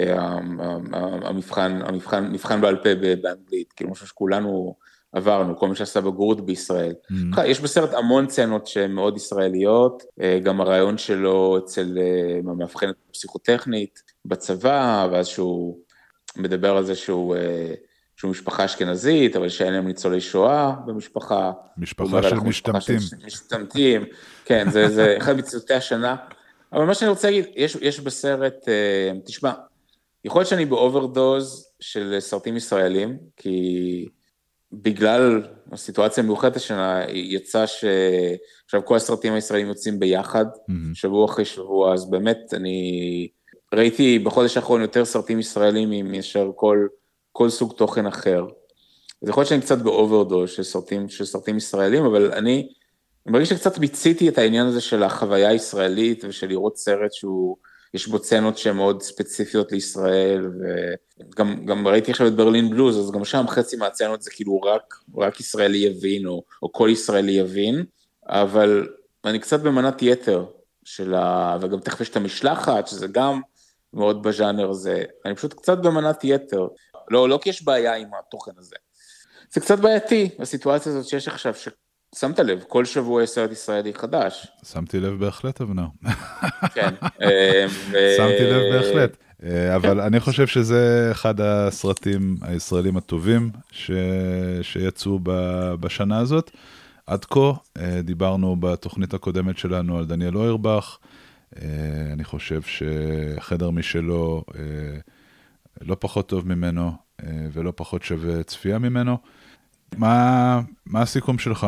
המבחן בעל פה באנגלית, כאילו משהו שכולנו עברנו, כל מי שעשה בגרות בישראל. יש בסרט המון צנות שהן מאוד ישראליות, גם הרעיון שלו אצל המאבחנת פסיכוטכנית בצבא, ואז שהוא מדבר על זה שהוא משפחה אשכנזית, אבל שאין להם ניצולי שואה במשפחה. משפחה של משתמטים. משתמטים, כן, זה אחד מצותי השנה. אבל מה שאני רוצה להגיד, יש בסרט, תשמע, יכול להיות שאני באוברדוז של סרטים ישראלים, כי בגלל הסיטואציה המיוחדת השנה, יצא עכשיו כל הסרטים הישראלים יוצאים ביחד, שבוע אחרי שבוע, אז באמת אני ראיתי בחודש האחרון יותר סרטים ישראלים מאשר כל סוג תוכן אחר. אז יכול להיות שאני קצת באוברדוז של סרטים ישראלים, אבל אני מרגיש שקצת ביציתי את העניין הזה של החוויה הישראלית, ושל לראות סרט יש בו צנות שהן מאוד ספציפיות לישראל, וגם ראיתי עכשיו את ברלין בלוז, אז גם שם חצי מהצנות זה כאילו רק ישראלי יבין, או כל ישראלי יבין, אבל אני קצת במנת יתר וגם תכף יש את המשלחת, שזה גם מאוד בז'אנר הזה, אני פשוט קצת במנת יתר, לא כי יש בעיה עם התוכן הזה, זה קצת בעייתי, הסיטואציה הזאת שיש עכשיו, שמת לב, כל שבוע יש סרט ישראלי חדש. שמתי לב בהחלט, אבנר. כן. שמתי לב בהחלט. אבל אני חושב שזה אחד הסרטים הישראלים הטובים שיצאו בשנה הזאת. עד כה, דיברנו בתוכנית הקודמת שלנו על דניאל אוירבך, אני חושב שחדר משלו לא פחות טוב ממנו, ולא פחות שווה צפייה ממנו. מה הסיכום שלך?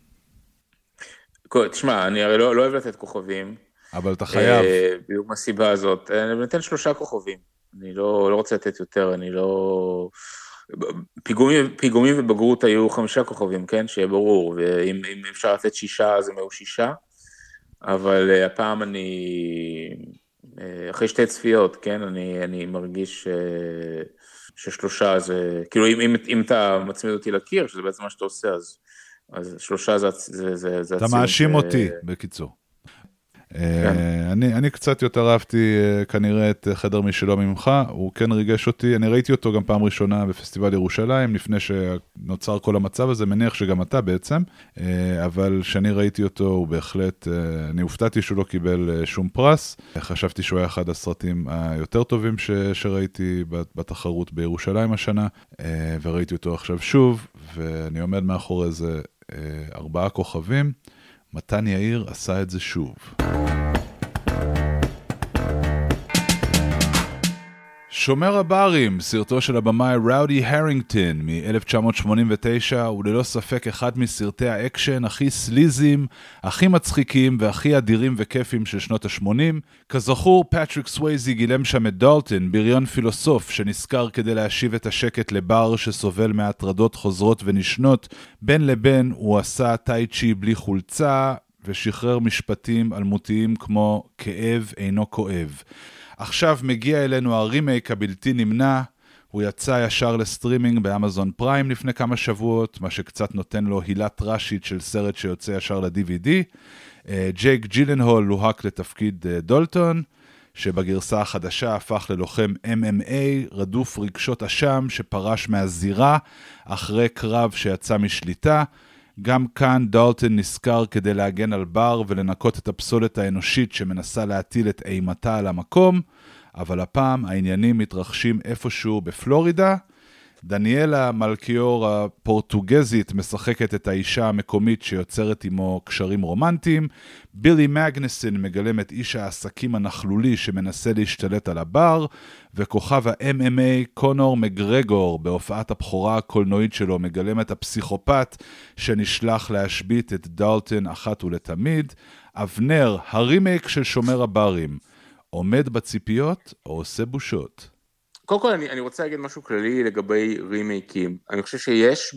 תשמע, אני הרי לא אוהב לתת כוכבים. אבל אתה חייב. בדיוק מהסיבה הזאת. אני נותן 3 כוכבים. אני לא רוצה לתת יותר, אני לא... פיגומים ובגרות היו 5 כוכבים, כן? שיהיה ברור. ואם אפשר לתת 6, אז הם היו 6. אבל הפעם אחרי 2 צפיות, כן? אני מרגיש ש3 זה... כאילו, אם אתה מצמיד אותי לקיר, שזה בעצם מה שאתה עושה, אז 3 זה... אתה מאשים אותי, בקיצור. אני קצת יותר אהבתי כנראה את חדר משלו ממך, הוא כן ריגש אותי, אני ראיתי אותו גם פעם ראשונה בפסטיבל ירושלים, לפני שנוצר כל המצב הזה, מניח שגם אתה בעצם, אבל כשאני ראיתי אותו, הוא בהחלט, אני הופתעתי שהוא לא קיבל שום פרס, חשבתי שהוא היה אחד הסרטים היותר טובים שראיתי בתחרות בירושלים השנה, וראיתי אותו עכשיו שוב, ואני עומד מאחורי זה 4 כוכבים, מתן יאיר עשה את זה שוב. שומר הברים, סרטו של הבמאי ראודי הרינגטון מ-1989, הוא ללא ספק אחד מסרטי האקשן הכי סליזים, הכי מצחיקים והכי אדירים וכיפים של שנות ה-80. כזכור, פטריק סווייזי גילם שם את דולטון, בריון פילוסוף שנזכר כדי להשיב את השקט לבר שסובל מהטרדות חוזרות ונשנות. בין לבין הוא עשה טאי צ'י בלי חולצה ושחרר משפטים אלמותיים כמו כאב אינו כואב. עכשיו מגיע אלינו הרימייק הבלתי נמנע, הוא יצא ישר לסטרימינג באמזון פריים לפני כמה שבועות, מה שקצת נותן לו הילת ראשית של סרט שיוצא ישר ל-DVD. ג'ייק ג'ילנהול לוהק לתפקיד דולטון, שבגרסה החדשה הפך ללוחם MMA, רדוף רגשות אשם שפרש מהזירה אחרי קרב שיצא משליטה. גם כאן דולטון נזכר כדי להגן על בר ולנקות את הפסולת האנושית שמנסה להטיל את אימתה על המקום, אבל הפעם העניינים מתרחשים איפשהו בפלורידה. דניאלה מלכיאור הפורטוגזית משחקת את האישה המקומית שיוצרת עמו קשרים רומנטיים. בילי מגנסון מגלם את איש העסקים הנחלולי שמנסה להשתלט על הבר, וכוכב ה-MMA קונור מגרגור בהופעת הבכורה הקולנועית שלו מגלם את הפסיכופת שנשלח להשבית את דולטון אחת ולתמיד. אבנר, הרימייק של שומר הברים, עומד בציפיות או עושה בושות? קודם כל אני רוצה להגיד משהו כללי לגבי רימייקים. אני חושב שיש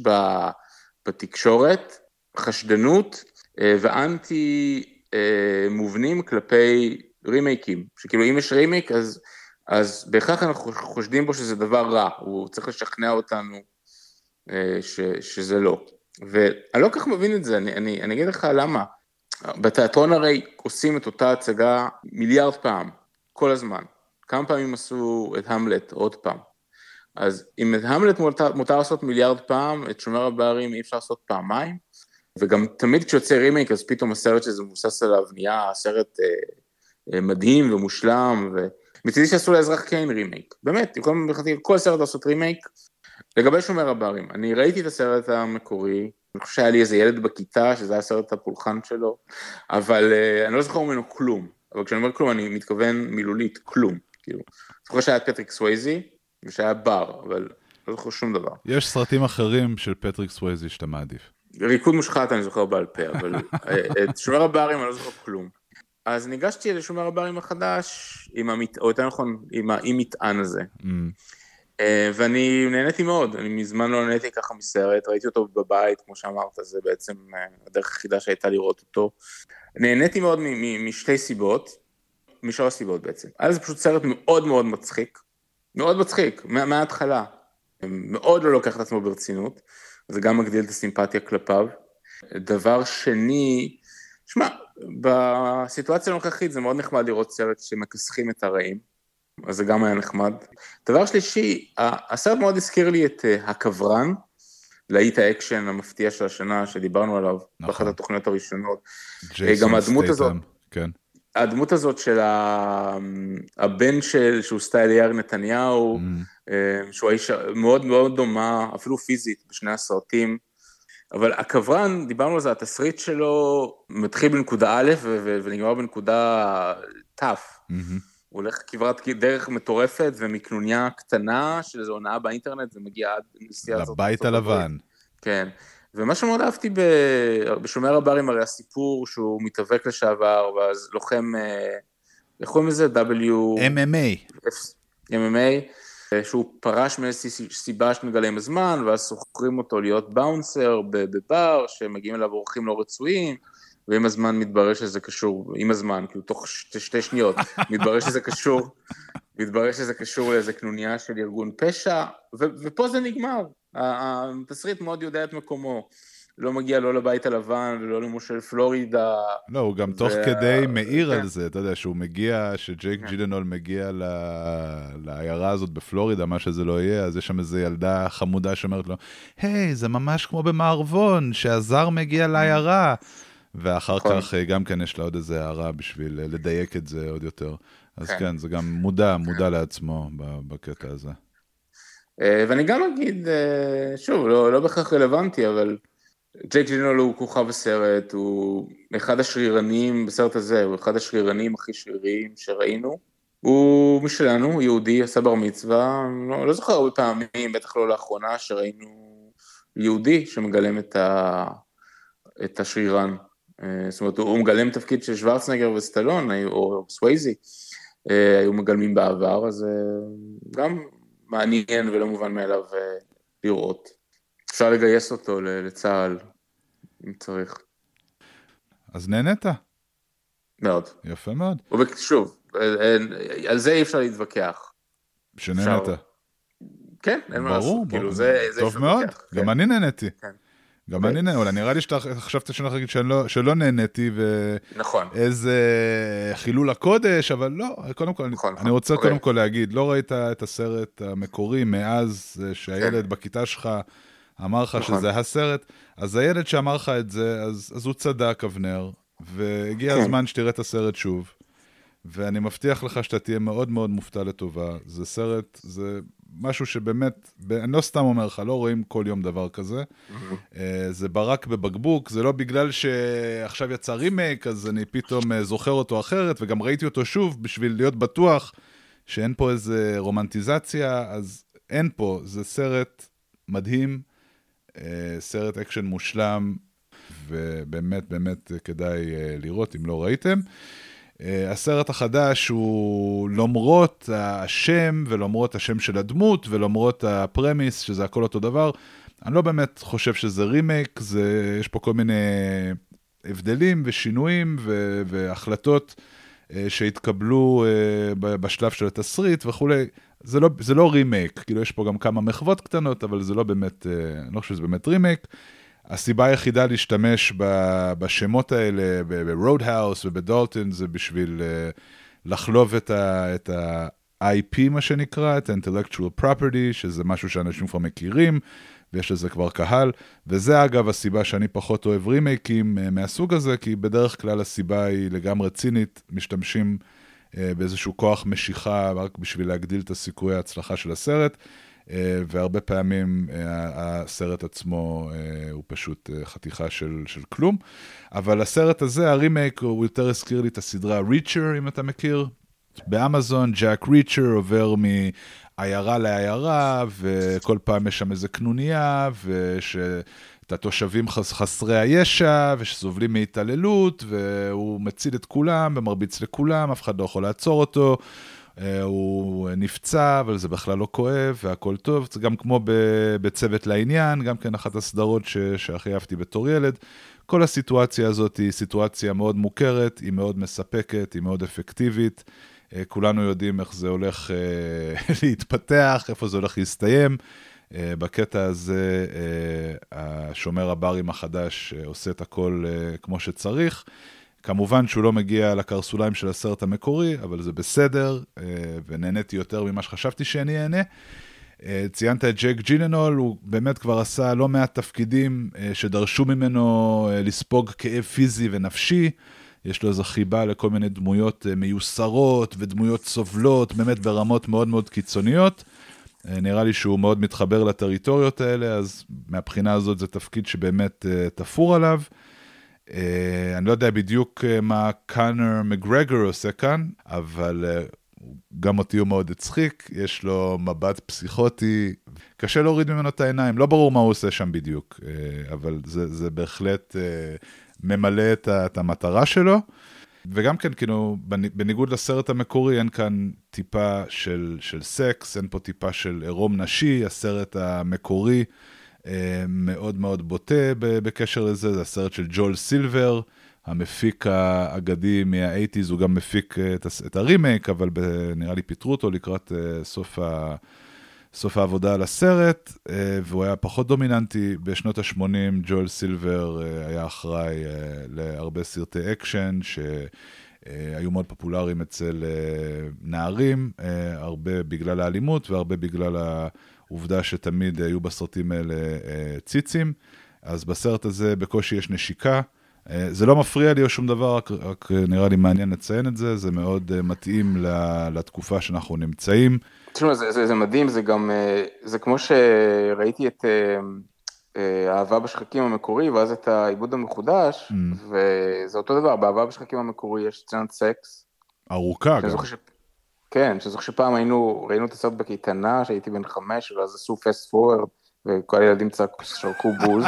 בתקשורת חשדנות ואנטי מובנים כלפי רימייקים. שכאילו אם יש רימייק אז בהכרח אנחנו חושדים בו שזה דבר רע, הוא צריך לשכנע אותנו שזה לא. ואני לא כך מבין את זה, אני אגיד לך למה. בתיאטרון הרי עושים את אותה הצגה מיליארד פעם, כל הזמן. כמה פעמים עשו את המלט עוד פעם. אז אם את המלט מותר לעשות מיליארד פעם, את שומר הברים אי אפשר לעשות פעמיים, וגם תמיד כשיוצא רימייק, אז פתאום הסרט שזה מבוסס עליו נהיה סרט מדהים ומושלם, ומצידי שעשו לאזרח קיין רימייק. באמת, כל סרט לעשות רימייק. לגבי שומר הברים, אני ראיתי את הסרט המקורי, אני חושב שהיה לי איזה ילד בכיתה, שזה היה הסרט הפולחן שלו, אבל אני לא זוכר ממנו כלום. אבל כשאני אומר כלום, אני מתכוון מילולית, כלום. כאילו, אני זוכר שהיה פטריק סווייזי, ושהיה בר, אבל לא זוכר שום דבר. יש סרטים אחרים של פטריק סווייזי שאתה מעדיף. ריקוד מושחת אני זוכר בעל פה, אבל את שומר הברים אני לא זוכר כלום. אז ניגשתי לשומר הברים החדש, או יותר נכון, עם מטען הזה. ואני נהניתי מאוד, אני מזמן לא נהניתי ככה מסרט, ראיתי אותו בבית, כמו שאמרת, זה בעצם הדרך היחידה שהייתה לראות אותו. נהניתי מאוד משתי סיבות, משלוש סיבות בעצם. אז זה פשוט סרט מאוד מאוד מצחיק, מההתחלה. מאוד לא לוקח את עצמו ברצינות, זה גם מגדיל את הסימפתיה כלפיו. דבר שני, שמע, בסיטואציה הנוכחית זה מאוד נחמד לראות סרט שמכסחים את הרעים, אז זה גם היה נחמד. דבר שלישי, הסרט מאוד הזכיר לי את הקברן, להיט האקשן המפתיע של השנה שדיברנו עליו, נכון. באחת התוכניות הראשונות. גם הדמות הזאת, כן. הדמות הזאת של הבן שהוא סטייל יאיר נתניהו, שהוא האיש מאוד מאוד דומה, אפילו פיזית בשני הסרטים, אבל הקברן, דיברנו על זה, התסריט שלו מתחיל בנקודה א' ונגמר בנקודה ת'. הוא הולך כברת דרך מטורפת ומקנוניה קטנה של איזו הונאה באינטרנט, זה מגיע עד נסיעה הזאת. לבית הלבן. כן. ומה שמאוד אהבתי בשומר הברים, הרי הסיפור שהוא מתאבק לשעבר, ואז לוחם, איך קוראים לזה? MMA, שהוא פרש מאיזושהי סיבה שנגלה עם הזמן, ואז סוחרים אותו להיות באונסר בבר, שמגיעים אליו אורחים לא רצויים, ועם הזמן מתברר שזה קשור, עם הזמן, כאילו תוך 2 שניות, מתברר שזה קשור לאיזה קנוניה של ארגון פשע, ופה זה נגמר. התסריט מאוד יודע את מקומו. לא מגיע לא לבית הלבן ולא למושל פלורידה. לא, הוא גם תוך כדי מעיר כן. על זה, אתה יודע, שהוא מגיע, שג'ייק ג'ילנול מגיע לעיירה הזאת בפלורידה, מה שזה לא יהיה, אז יש שם איזו ילדה חמודה שאומרת לו, היי, זה ממש כמו במערבון, שהזר מגיע לעיירה. ואחר כך גם כן יש לה עוד איזו הערה בשביל לדייק את זה עוד יותר. אז כן, זה גם מודע לעצמו בקטע הזה. ואני גם אגיד, שוב, לא בכך רלוונטי, אבל ג'ייק ג'ילנול הוא כוכב הסרט, הוא אחד השרירנים בסרט הזה, הוא אחד השרירנים הכי שריריים שראינו. הוא משלנו, יהודי, עשה בר מצווה, לא זוכר הרבה פעמים, בטח לא לאחרונה, שראינו יהודי שמגלם את השרירן. זאת אומרת, הוא מגלם תפקיד של שוורצנגר וסטלון, או סווייזי, היו מגלמים בעבר, אז גם מעניין ולא מובן מאליו לראות. אפשר לגייס אותו לצה"ל, אם צריך. אז נהנית? מאוד. יפה מאוד. שוב, על זה אי אפשר להתווכח. שנהנית? כן, אין מה לעשות. ברור, טוב מאוד. גם אני נהניתי. כן. גם אני נהנה, נראה לי שחשבת שאני הולך להגיד שלא נהניתי, ואיזה חילול הקודש, אבל לא, קודם כל, אני רוצה קודם כל להגיד, לא ראית את הסרט המקורי מאז שהילד בכיתה שלך אמר לך שזה הסרט, אז הילד שאמר לך את זה, אז הוא צדק, אבנר, והגיע הזמן שתראה את הסרט שוב, ואני מבטיח לך שאתה תהיה מאוד מאוד מופתע לטובה. זה סרט, זה משהו שבאמת, אני לא סתם אומר לך, לא רואים כל יום דבר כזה. זה ברק בבקבוק, זה לא בגלל שעכשיו יצא רימייק, אז אני פתאום זוכר אותו אחרת, וגם ראיתי אותו שוב בשביל להיות בטוח שאין פה איזה רומנטיזציה, אז אין פה, זה סרט מדהים, סרט אקשן מושלם, ובאמת באמת כדאי לראות אם לא ראיתם. הסרט החדש הוא למרות השם ולמרות השם של הדמות ולמרות הפרמיס שזה הכל אותו דבר, אני לא באמת חושב שזה רימייק, יש פה כל מיני הבדלים ושינויים והחלטות שהתקבלו בשלב של התסריט וכולי, זה לא רימייק, כאילו יש פה גם כמה מחוות קטנות, אבל זה לא באמת, אני לא חושב שזה באמת רימייק. הסיבה היחידה להשתמש בשמות האלה, ברודהאוס ובדולטון, זה בשביל לחלוב את ה-IP, מה שנקרא, את ה-intellectual property, שזה משהו שאנשים כבר מכירים, ויש לזה כבר קהל, וזה אגב הסיבה שאני פחות אוהב רימייקים מהסוג הזה, כי בדרך כלל הסיבה היא לגמרי צינית, משתמשים באיזשהו כוח משיכה, רק בשביל להגדיל את הסיכוי ההצלחה של הסרט, והרבה פעמים הסרט עצמו הוא פשוט חתיכה של כלום. אבל הסרט הזה, הרימייק, הוא יותר הזכיר לי את הסדרה ריצ'ר, אם אתה מכיר. באמזון, ג'ק ריצ'ר עובר מעיירה לעיירה, וכל פעם יש שם איזה קנוניה, את התושבים חסרי הישע, ושסובלים מהתעללות, והוא מציל את כולם, ומרביץ לכולם, אף אחד לא יכול לעצור אותו. הוא נפצע, אבל זה בכלל לא כואב, והכל טוב. זה גם כמו בצוות לעניין, גם כן אחת הסדרות שהכי אהבתי בתור ילד. כל הסיטואציה הזאת היא סיטואציה מאוד מוכרת, היא מאוד מספקת, היא מאוד אפקטיבית. כולנו יודעים איך זה הולך להתפתח, איפה זה הולך להסתיים. בקטע הזה, השומר הברים החדש עושה את הכל כמו שצריך. כמובן שהוא לא מגיע לקרסוליים של הסרט המקורי, אבל זה בסדר, ונהניתי יותר ממה שחשבתי שאני אהנה. ציינת את ג'ייק ג'ילנול, הוא באמת כבר עשה לא מעט תפקידים שדרשו ממנו לספוג כאב פיזי ונפשי, יש לו איזו חיבה לכל מיני דמויות מיוסרות ודמויות סובלות, באמת ברמות מאוד מאוד קיצוניות. נראה לי שהוא מאוד מתחבר לטריטוריות האלה, אז מהבחינה הזאת זה תפקיד שבאמת תפור עליו. אני לא יודע בדיוק מה קאנר מגרגור עושה כאן, אבל גם אותי הוא מאוד הצחיק, יש לו מבט פסיכוטי, קשה להוריד ממנו את העיניים, לא ברור מה הוא עושה שם בדיוק, אבל זה בהחלט ממלא את המטרה שלו, וגם כן, כאילו, בניגוד לסרט המקורי, אין כאן טיפה של סקס, אין פה טיפה של עירום נשי, הסרט המקורי, מאוד מאוד בוטה בקשר לזה, זה הסרט של ג'ול סילבר, המפיק האגדי מה-80s, הוא גם מפיק את הרימייק, אבל נראה לי פיטרו אותו לקראת סוף העבודה על הסרט, והוא היה פחות דומיננטי. בשנות ה-80 ג'ואל סילבר היה אחראי להרבה סרטי אקשן, שהיו מאוד פופולריים אצל נערים, הרבה בגלל האלימות, והרבה בגלל העובדה שתמיד היו בסרטים האלה ציצים. אז בסרט הזה בקושי יש נשיקה, זה לא מפריע לי או שום דבר, רק נראה לי מעניין לציין את זה, זה מאוד מתאים לתקופה שאנחנו נמצאים. תשמע, זה מדהים, זה גם, זה כמו שראיתי את אהבה בשחקים המקורי, ואז את העיבוד המחודש, וזה אותו דבר, באהבה בשחקים המקורי יש סצנת סקס. ארוכה גם. כן, שזוכר שפעם ראינו את הסרט בקייטנה, שהייתי בן 5, ואז עשו פסט פורוורד, וכל הילדים שרקו בוז.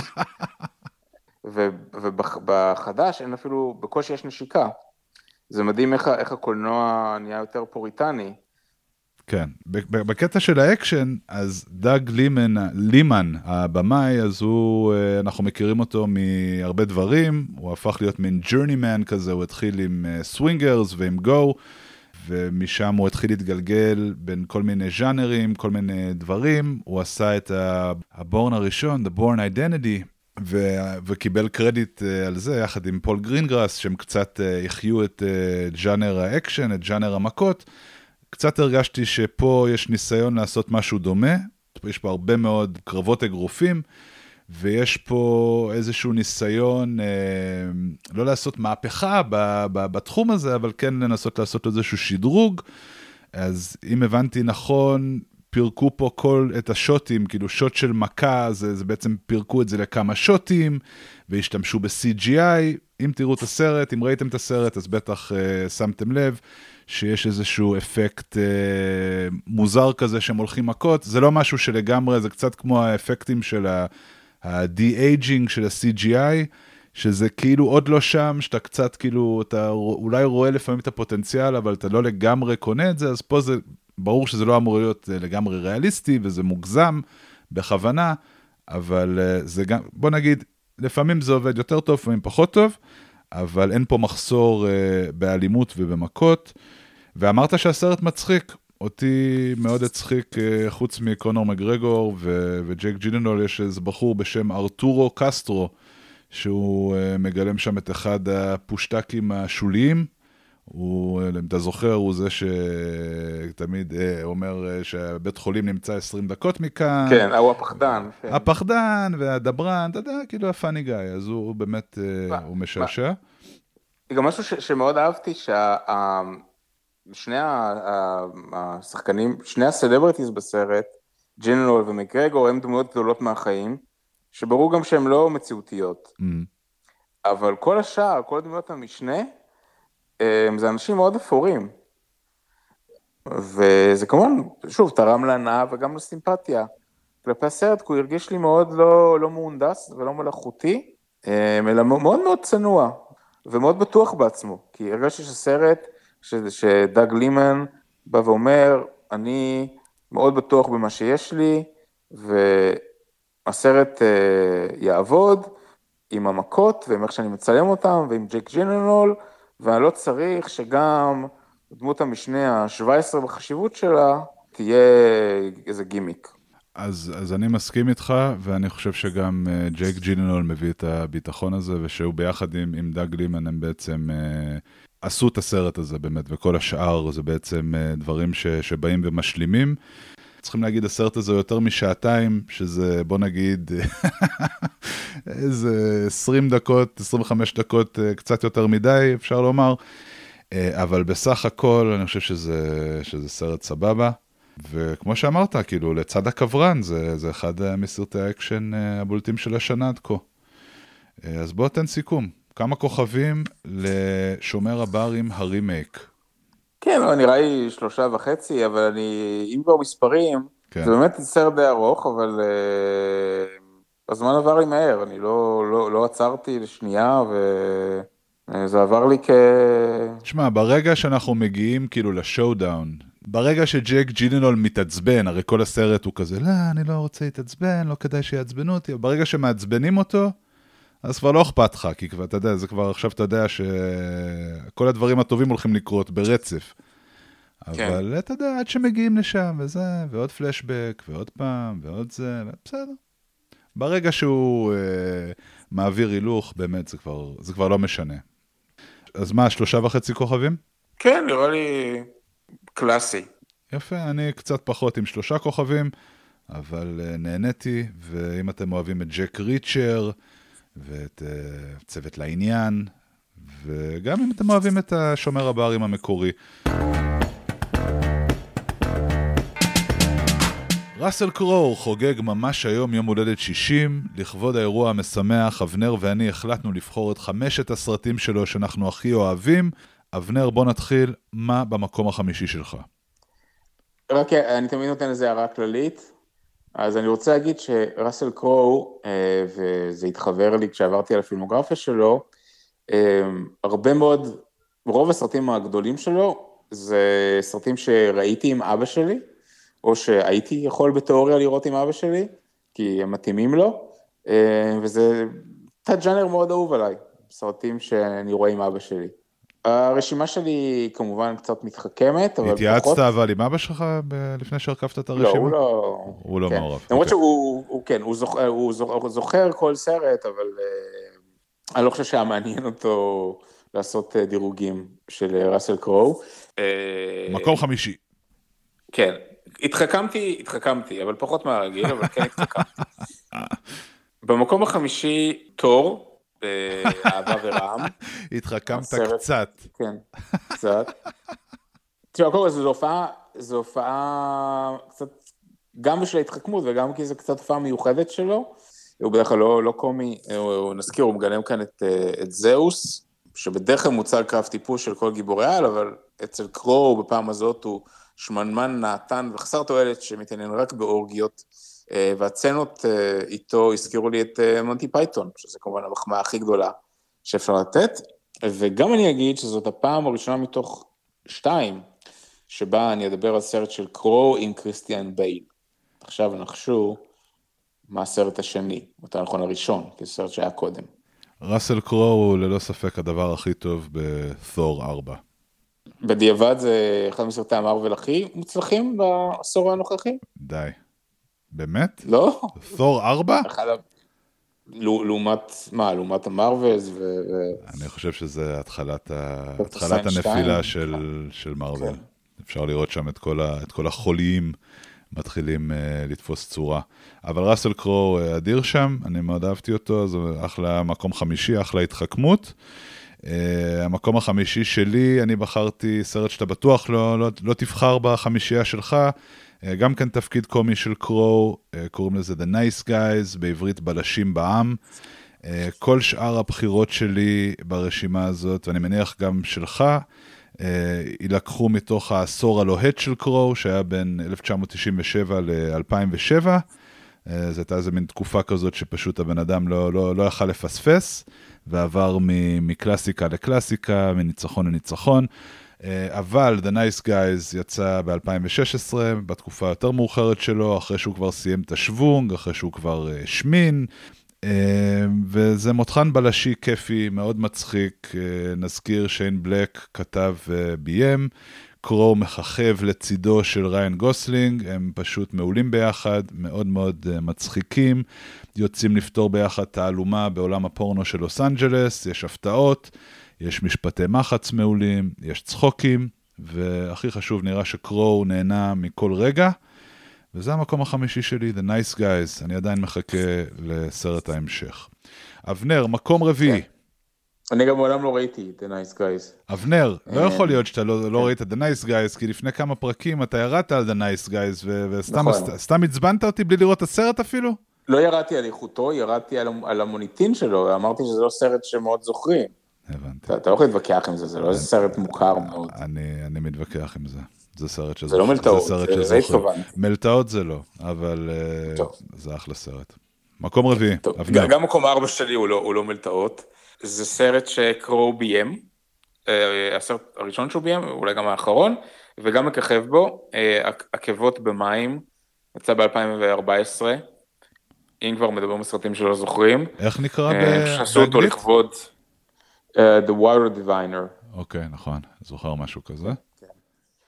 ובחדש אין אפילו, בקושי יש נשיקה. זה מדהים איך הקולנוע נהיה יותר פוריטני. כן, בקטע של האקשן, אז דאג לימן, הבמאי, אז אנחנו מכירים אותו מהרבה דברים, הוא הפך להיות מין ג'ורנימן כזה, הוא התחיל עם סווינגרס ועם גו, ומשם הוא התחיל להתגלגל בין כל מיני ז'אנרים, כל מיני דברים, הוא עשה את הבורן הראשון, The Bourne Identity, וקיבל קרדיט על זה, יחד עם פול גרינגראס, שהם קצת החיו את ג'אנר האקשן, את ג'אנר המכות. קצת הרגשתי שפה יש ניסיון לעשות משהו דומה, יש פה הרבה מאוד קרבות אגרופים, ויש פה איזשהו ניסיון לא לעשות מהפכה בתחום הזה, אבל כן לנסות לעשות איזשהו שדרוג. אז אם הבנתי נכון, פירקו פה את השוטים, כאילו שוט של מכה, זה בעצם פירקו את זה לכמה שוטים, והשתמשו ב-CGI. אם תראו את הסרט, אם ראיתם את הסרט, אז בטח שמתם לב שיש איזשהו אפקט מוזר כזה שהם הולכים מכות. זה לא משהו שלגמרי, זה קצת כמו האפקטים של ה-de-aging של ה-CGI, שזה כאילו עוד לא שם, שאתה קצת כאילו, אתה אולי רואה לפעמים את הפוטנציאל, אבל אתה לא לגמרי קונה את זה, אז פה זה ברור שזה לא אמור להיות לגמרי ריאליסטי, וזה מוגזם בכוונה, אבל זה גם, בוא נגיד, לפעמים זה עובד יותר טוב, לפעמים פחות טוב, אבל אין פה מחסור באלימות ובמכות, ואמרת שהסרט מצחיק, אותי מאוד הצחיק, חוץ מקונור מגרגור וג'ייק ג'ילנול, יש איזה בחור בשם ארתורו קסטרו, שהוא מגלם שם את אחד הפושטקים השוליים, אם אתה זוכר, הוא זה שתמיד אומר שהבית חולים נמצא 20 דקות מכאן. כן, הוא הפחדן. הפחדן והדברן, אתה יודע, כאילו הפאני גאי, אז הוא באמת, הוא משעשע. גם משהו שמאוד אהבתי, שני השחקנים, שני הסלבריטיז בסרט, ג'ילנול ומקגרגור, הם דמויות גדולות מהחיים, שברור גם שהן לא מציאותיות. אבל כל השאר, כל דמויות המשנה, זה אנשים מאוד אפורים. וזה כמובן, שוב, תרם להנאה וגם לסימפתיה. כלפי הסרט, הוא הרגיש לי מאוד לא מהונדס ולא מלאכותי, אלא מאוד מאוד צנוע, ומאוד בטוח בעצמו. כי הרגשתי שסרט, שדאג לימן בא ואומר, אני מאוד בטוח במה שיש לי, והסרט יעבוד עם המכות, ועם איך שאני מצלם אותם, ועם ג'ייק ג'ילנול, ואני לא צריך שגם דמות המשנה ה-17 בחשיבות שלה, תהיה איזה גימיק. אז אני מסכים איתך, ואני חושב שגם ג'ייק ג'ילנול מביא את הביטחון הזה, ושהוא ביחד עם דאג לימן, הם בעצם עשו את הסרט הזה באמת, וכל השאר זה בעצם דברים שבאים ומשלימים. צריכים להגיד, הסרט הזה יותר משעתיים, שזה בוא נגיד איזה 20 דקות, 25 דקות, קצת יותר מדי, אפשר לומר. אבל בסך הכל אני חושב שזה סרט סבבה. וכמו שאמרת, כאילו, לצד הקברן, זה אחד מסרטי האקשן הבולטים של השנה עד כה. אז בוא תן סיכום. כמה כוכבים לשומר הברים הרימייק? כן, נראה לי 3.5, אבל אם כבר מספרים, כן. זה באמת סרט די ארוך, אבל הזמן עבר לי מהר, אני לא עצרתי לשנייה, וזה עבר לי תשמע, ברגע שאנחנו מגיעים כאילו לשואודאון, ברגע שג'ייק ג'ילנול מתעצבן, הרי כל הסרט הוא כזה, לא, אני לא רוצה להתעצבן, לא כדאי שיעצבנו אותי, ברגע שמעצבנים אותו, אז כבר לא אכפת לך, כי כבר, אתה יודע, זה כבר עכשיו אתה יודע שכל הדברים הטובים הולכים לקרות ברצף. אבל אתה יודע, עד שמגיעים לשם וזה, ועוד פלשבק, ועוד פעם, ועוד זה, בסדר. ברגע שהוא מעביר הילוך, באמת זה כבר לא משנה. אז מה, 3.5 כוכבים? כן, נראה לי קלאסי. יפה, אני קצת פחות עם 3 כוכבים, אבל נהניתי, ואם אתם אוהבים את ג'ק ריצ'ר, ואת צוות לעניין, וגם אם אתם אוהבים את השומר הברים המקורי. ראסל קרואו חוגג ממש היום יום הולדת 60, לכבוד האירוע המשמח, אבנר ואני החלטנו לבחור את 5 הסרטים שלו שאנחנו הכי אוהבים. אבנר, בוא נתחיל, מה במקום החמישי שלך? רק אני תמיד נותן לזה הערה כללית, אז אני רוצה להגיד שראסל קרואו, וזה התחבר לי כשעברתי על הפילמוגרפיה שלו, הרבה מאוד, רוב הסרטים הגדולים שלו, זה סרטים שראיתי עם אבא שלי, או שהייתי יכול בתיאוריה לראות עם אבא שלי, כי הם מתאימים לו, וזה תת ג'אנר מאוד אהוב עליי, סרטים שאני רואה עם אבא שלי. הרשימה שלי כמובן קצת מתחכמת, אבל התייעצת אבל עם אבא שלך לפני שהרכבת את הרשימה? לא, הוא לא מעורב. למרות שהוא זוכר כל סרט, אבל אני לא חושב שהיה מעניין אותו לעשות דירוגים של ראסל קרואו. מקום חמישי. כן, התחכמתי, אבל פחות מהרגיל, אבל כן התחכמתי. במקום החמישי, תור, באהבה ורעם. התחכמת קצת. כן, קצת. תראה, קודם כל, זו הופעה קצת, גם בשביל ההתחכמות וגם כי זו קצת הופעה מיוחדת שלו. הוא בדרך כלל לא קומי, נזכיר, הוא מגלם כאן את זאוס, שבדרך כלל מוצר קרב טיפוס של כל גיבורי על, אבל אצל קרואו בפעם הזאת הוא שמנמן נעתן וחסר תועלת שמתעניין רק באורגיות, והצנות איתו הזכירו לי את מונטי פייתון, שזה כמובן המחמאה הכי גדולה שאפשר לתת, וגם אני אגיד שזאת הפעם הראשונה מתוך 2, שבה אני אדבר על סרט של קרואו עם קריסטיאן בייל. עכשיו נחשו מה הסרט השני, יותר נכון הראשון, כי זה סרט שהיה קודם. ראסל קרואו הוא ללא ספק הדבר הכי טוב בתור 4. בדיעבד זה אחד מסרטי המרוול הכי מוצלחים בעשור הנוכחי? די. באמת? לא. תור 4? לעומת המרוולס אני חושב שזה התחלת הנפילה של מרוול. אפשר לראות שם את כל החוליים מתחילים לתפוס צורה. אבל ראסל קרואו אדיר שם, אני מאוד אהבתי אותו, זה אחלה מקום חמישי, אחלה התחכמות. המקום החמישי שלי, אני בחרתי סרט שאתה בטוח לא תבחר בחמישייה שלך, גם כן תפקיד קומי של קרואו, קוראים לזה The Nice Guys, בעברית בלשים בעם. כל שאר הבחירות שלי ברשימה הזאת, ואני מניח גם שלך, ילקחו מתוך העשור הלוהט של קרואו, שהיה בין 1997 ל-2007. זו הייתה איזה מין תקופה כזאת שפשוט הבן אדם לא יכל לפספס, ועבר מקלאסיקה לקלאסיקה, מניצחון לניצחון. אבל The Nice Guys יצא ב-2016, בתקופה יותר מאוחרת שלו, אחרי שהוא כבר סיים את השוונג, אחרי שהוא כבר שמין, וזה מותחן בלשי כיפי, מאוד מצחיק. נזכיר שיין בלק כתב ביים, קרואו מחכב לצידו של ריין גוסלינג, הם פשוט מעולים ביחד, מאוד מאוד מצחיקים, יוצאים לפתור ביחד תעלומה בעולם הפורנו של לוס אנג'לס, יש הפתעות, יש משפטי מחץ מעולים, יש צחוקים, והכי חשוב, נראה שקרואו נהנה מכל רגע, וזה המקום החמישי שלי, The Nice Guys. אני עדיין מחכה לסרט ההמשך. אבנר, מקום רביעי. אני גם מעולם לא ראיתי The Nice Guys. אבנר, לא יכול להיות שאתה לא ראית The Nice Guys, כי לפני כמה פרקים אתה ירדת על The Nice Guys, וסתם הצבנת אותי בלי לראות את הסרט אפילו? לא ירדתי על איכותו, ירדתי על המוניטין שלו, אמרתי שזה לא סרט שמאוד זוכרים. הבנתי. אתה לא יכול להתווכח עם זה, זה לא סרט מוכר מאוד. אני מתווכח עם זה. זה סרט שזה... זה לא מלטאות, זה התכוונתי. מלטאות זה לא, אבל זה אחלה סרט. מקום רביעי, אבנר. גם מקום 4 שלי הוא לא מלטאות. זה סרט שקרואו ביים, הסרט הראשון שהוא ביים, אולי גם האחרון, וגם מככב בו, עקבות במים, יצא ב-2014, אם כבר מדברים בסרטים שלא זוכרים. איך נקרא באנגלית? שעשו אותו לכבוד The Water Diviner. אוקיי, נכון, זוכר משהו כזה.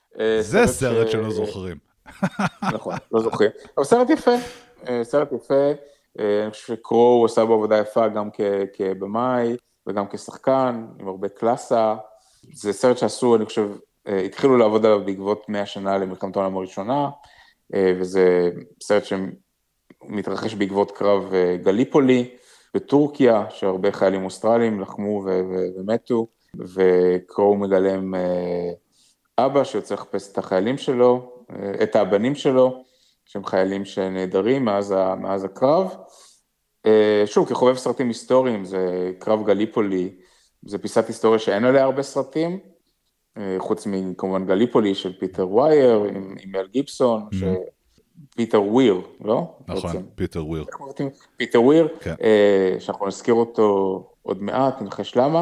זה סרט שלא זוכרים. נכון, לא זוכרים. אבל סרט יפה, סרט יפה. אני חושב שקרו עושה בעבודה יפה גם כבמאי וגם כשחקן, עם הרבה קלאסה. זה סרט שעשו, אני חושב, התחילו לעבוד עליו בעקבות 100 שנה למלחמת העולם הראשונה, וזה סרט שמתרחש בעקבות קרב גליפולי בטורקיה, שהרבה חיילים אוסטרליים לחמו ומתו, וקרו מגלם אבא שיוצא לחפש את החיילים שלו, את הבנים שלו, שהם חיילים שנעדרים מאז הקרב. שוב, כחובב סרטים היסטוריים, זה קרב גליפולי, זה פיסת היסטוריה שאין עליה הרבה סרטים, חוץ מכמובן גליפולי של פיטר ווייר, עם מל גיבסון, פיטר וויר, לא? נכון, פיטר וויר. פיטר וויר, שאנחנו נזכיר אותו עוד מעט, נחש למה.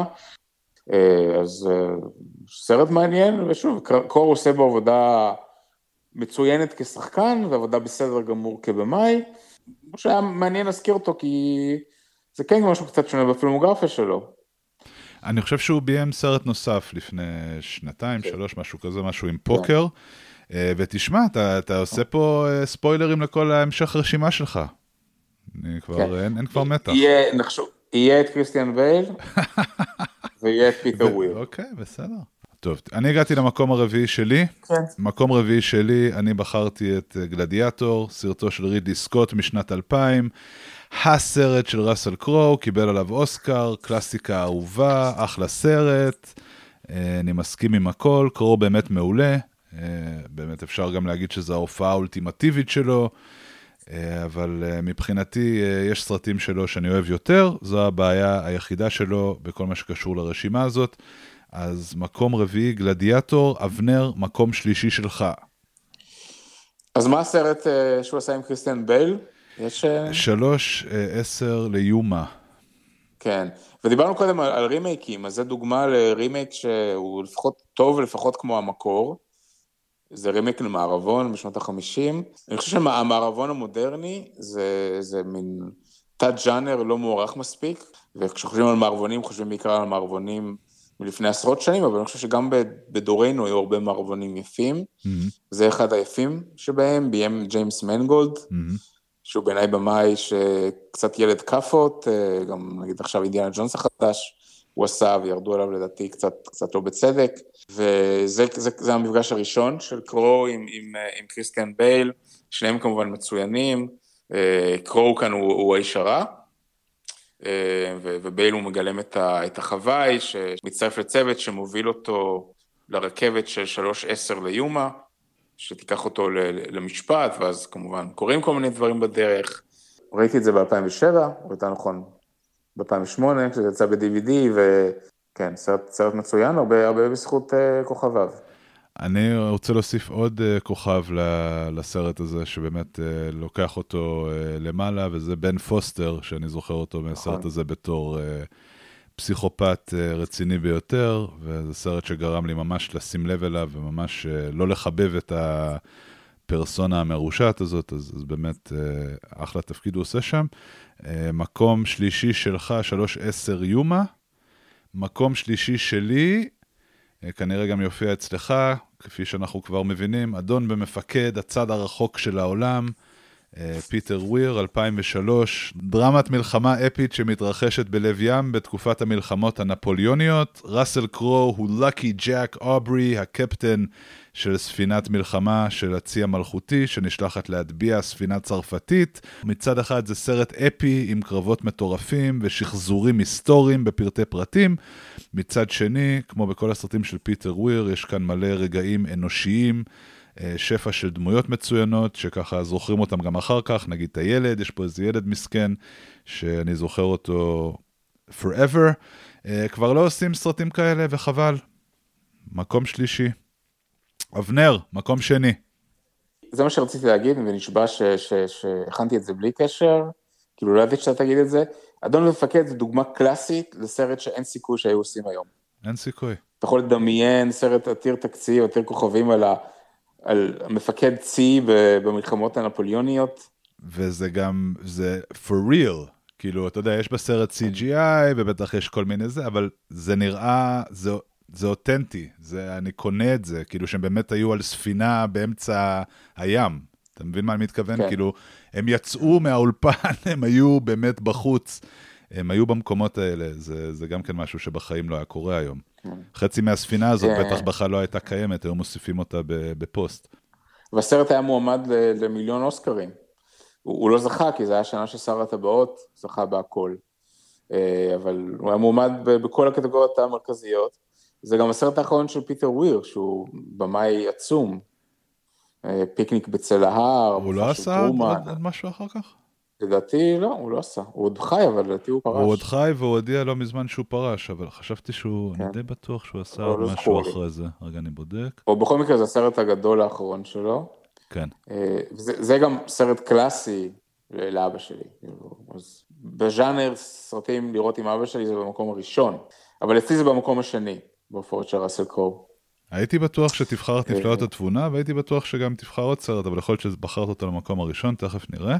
אז סרט מעניין, ושוב, קור עושה בעבודה מצוינת כשחקן, ועבודה בסדר גמור כבמאי, שהיה מעניין להזכיר אותו, כי זה כן משהו קצת שונה בפילמוגרפיה שלו. אני חושב שהוא ביים סרט נוסף לפני 2-3, משהו כזה, משהו עם פוקר, ותשמע, אתה עושה פה ספוילרים לכל ההמשך הרשימה שלך. אין כבר מתח. יהיה את קריסטיאן בייל, ויהיה את פיטר וויר. אוקיי, בסדר. טוב, אני הגעתי למקום הרביעי שלי. מקום רביעי שלי, אני בחרתי את גלדיאטור, סרטו של רידלי סקוט משנת 2000, הסרט של ראסל קרו, קיבל עליו אוסקר, קלאסיקה אהובה, אחלה סרט, אני מסכים עם הכל, קרו באמת מעולה, באמת אפשר גם להגיד שזו ההופעה האולטימטיבית שלו, אבל מבחינתי יש סרטים שלו שאני אוהב יותר, זו הבעיה היחידה שלו בכל מה שקשור לרשימה הזאת, אז מקום רביעי, גלדיאטור, אבנר, מקום שלישי שלך. אז מה הסרט שהוא עשה עם קריסטיאן בייל? יש... 3:10 ליומה. כן, ודיברנו קודם על רימייקים, אז זה דוגמה לרימייק שהוא לפחות טוב, לפחות כמו המקור. זה רימייק למערבון בשנות ה-50. אני חושב שהמערבון המודרני זה מין תת ג'אנר לא מוערך מספיק, וכשחושבים על מערבונים, חושבים בעיקר על מערבונים מלפני עשרות שנים, אבל אני חושב שגם בדורנו היו הרבה מערבונים יפים. זה אחד היפים שבהם, ביים ג'יימס מנגולד, שהוא בעיניי במאי שקצת ילד קפות, גם נגיד עכשיו אידיאנה ג'ונס החדש, הוא עשה וירדו עליו לדעתי קצת לא בצדק, וזה המפגש הראשון של קרו עם קריסטיאן בייל, שניהם כמובן מצוינים, קרו כאן הוא האיש הרע, ובייל הוא מגלם את החוואי, שמצטרף לצוות שמוביל אותו לרכבת של 3:10 ליומה, שתיקח אותו למשפט, ואז כמובן קוראים כל מיני דברים בדרך. ראיתי את זה ב-2007, או יותר נכון, ב-2008, כשזה יצא ב-DVD, וכן, סרט מצוין, הרבה בזכות כוכביו. אני רוצה להוסיף עוד כוכב לסרט הזה, שבאמת לוקח אותו למעלה, וזה בן פוסטר, שאני זוכר אותו מהסרט הזה בתור פסיכופת רציני ביותר, וזה סרט שגרם לי ממש לשים לב אליו, וממש לא לחבב את הפרסונה המרושעת הזאת, אז באמת אחלה תפקיד הוא עושה שם. מקום שלישי שלך, 3:10 יומה. מקום שלישי שלי, כנראה גם יופיע אצלך, כפי שאנחנו כבר מבינים, אדון במפקד, הצד הרחוק של העולם, פיטר וויר, 2003, דרמת מלחמה אפית שמתרחשת בלב ים בתקופת המלחמות הנפוליוניות. ראסל קרו הוא לקי ג'ק אוברי, הקפטן של ספינת מלחמה של הצי המלכותי, שנשלחת להטביע ספינה צרפתית. מצד אחד זה סרט אפי עם קרבות מטורפים ושחזורים היסטוריים בפרטי פרטים. מצד שני, כמו בכל הסרטים של פיטר וויר, יש כאן מלא רגעים אנושיים, שפע של דמויות מצוינות, שככה זוכרים אותם גם אחר כך, נגיד את הילד, יש פה איזה ילד מסכן, שאני זוכר אותו forever, כבר לא עושים סרטים כאלה, וחבל. מקום שלישי. אבנר, מקום שני. זה מה שרציתי להגיד, ונשבע שהכנתי את זה בלי קשר, כאילו לא ידעתי שאתה תגיד את זה. אדון ומפקד זה דוגמה קלאסית לסרט שאין סיכוי שהיו עושים היום. אין סיכוי. אתה יכול לדמיין סרט עתיר תקציב, עתיר כוכבים על המפקד צי במלחמות הנפוליוניות. וזה גם, זה for real, כאילו, אתה יודע, יש בסרט CGI, ובטח יש כל מיני זה, אבל זה נראה, זה אותנטי, אני קונה את זה, כאילו שהם באמת היו על ספינה באמצע הים, אתה מבין מה אני מתכוון? כן. כאילו, הם יצאו מהאולפן, הם היו באמת בחוץ, הם היו במקומות האלה, זה גם כן משהו שבחיים לא היה קורה היום. חצי מהספינה הזאת בטח בכלל לא הייתה קיימת, היו מוסיפים אותה בפוסט. והסרט היה מועמד למיליון אוסקרים. הוא לא זכה, כי זה היה שנה ששר הטבעות, זכה בהכל. אבל הוא היה מועמד בכל הקטגוריות המרכזיות. זה גם הסרט האחרון של פיטר וויר, שהוא במאי עצום. פיקניק בצל ההר, הוא לא עשה עוד משהו אחר כך? לדעתי לא, הוא לא עשה. הוא עוד חי, אבל לדעתי הוא פרש. הוא עוד חי והוא הודיע לא מזמן שהוא פרש, אבל חשבתי שהוא, אני די בטוח שהוא עשה עוד משהו אחרי זה. רגע, אני בודק. או בכל מקרה זה הסרט הגדול האחרון שלו. כן. זה גם סרט קלאסי לאבא שלי. אז בז'אנר סרטים לראות עם אבא שלי זה במקום הראשון, אבל אצלי זה במקום השני, בהופעות של ראסל קרואו. הייתי בטוח שתבחר את נפלאות התבונה, והייתי בטוח שגם תבחר עוד סרט, אבל יכול להיות שבחרת אותו למקום הראשון, תכף נראה.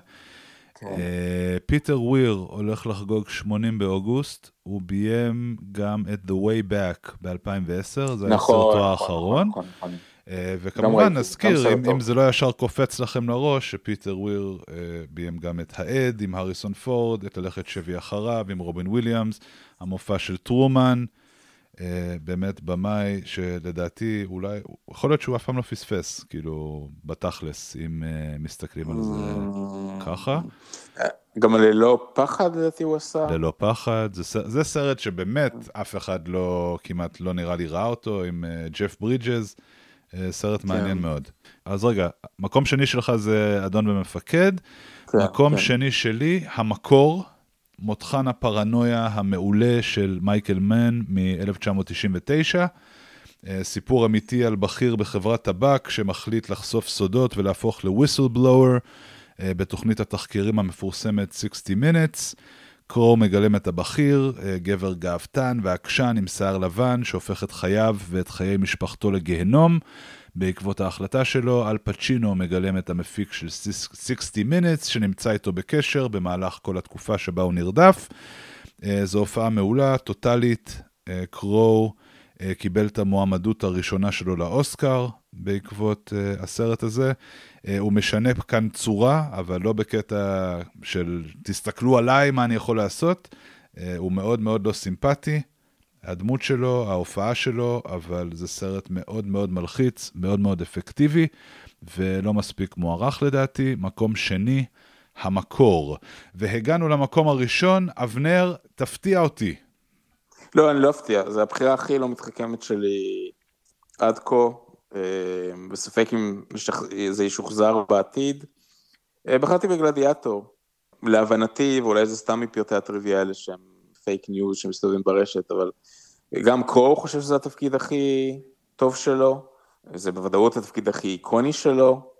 פיטר וויר הולך לחגוג 80 באוגוסט, הוא ביים גם את The Way Back ב-2010, זה היה סרטו האחרון. וכמובן נזכיר, אם זה לא ישר קופץ לכם לראש, שפיטר וויר ביים גם את העד עם הריסון פורד, את הלכת שבי אחריו עם רובין וויליאמס, המופע של טרומן, באמת במאי שלדעתי אולי, יכול להיות שהוא אף פעם לא פספס, כאילו בתכלס, אם מסתכלים על זה ככה. גם ללא פחד לדעתי הוא עשה. ללא פחד, זה סרט שבאמת אף אחד לא, כמעט לא נראה לי ראה אותו, עם ג'ף ברידג'ז, סרט מעניין מאוד. אז רגע, מקום שני שלך זה אדון ומפקד, מקום שני שלי, המקור, מותחן הפרנויה המעולה של מייקל מן מ-1999, סיפור אמיתי על בכיר בחברת טבק שמחליט לחשוף סודות ולהפוך ל-whistleblower בתוכנית התחקירים המפורסמת 60 Minutes. קרו מגלם את הבכיר, גבר גאוותן ועקשן עם שיער לבן שהופך את חייו ואת חיי משפחתו לגהנום. בעקבות ההחלטה שלו, אל פצ'ינו מגלם את המפיק של 60 Minutes שנמצא איתו בקשר במהלך כל התקופה שבה הוא נרדף. זו הופעה מעולה, טוטלית. קרו קיבל את המועמדות הראשונה שלו לאוסקר בעקבות הסרט הזה. הוא משנה כאן צורה, אבל לא בקטע של תסתכלו עליי מה אני יכול לעשות. הוא מאוד מאוד לא סימפטי. הדמות שלו, ההופעה שלו, אבל זה סרט מאוד מאוד מלחיץ, מאוד מאוד אפקטיבי, ולא מספיק מוערך לדעתי. מקום שני, המקור. והגענו למקום הראשון, אבנר, תפתיע אותי. לא, אני לא אפתיע, זה הבחירה הכי לא מתחכמת שלי עד כה, בספק אם זה ישוחזר בעתיד. בחרתי בגלדיאטור, להבנתי, ואולי זה סתם מפרטי הטריוויה האלה שהם פייק ניוז שמסתובבים ברשת, אבל גם קרו חושב שזה התפקיד הכי טוב שלו, זה בוודאות התפקיד הכי איקוני שלו,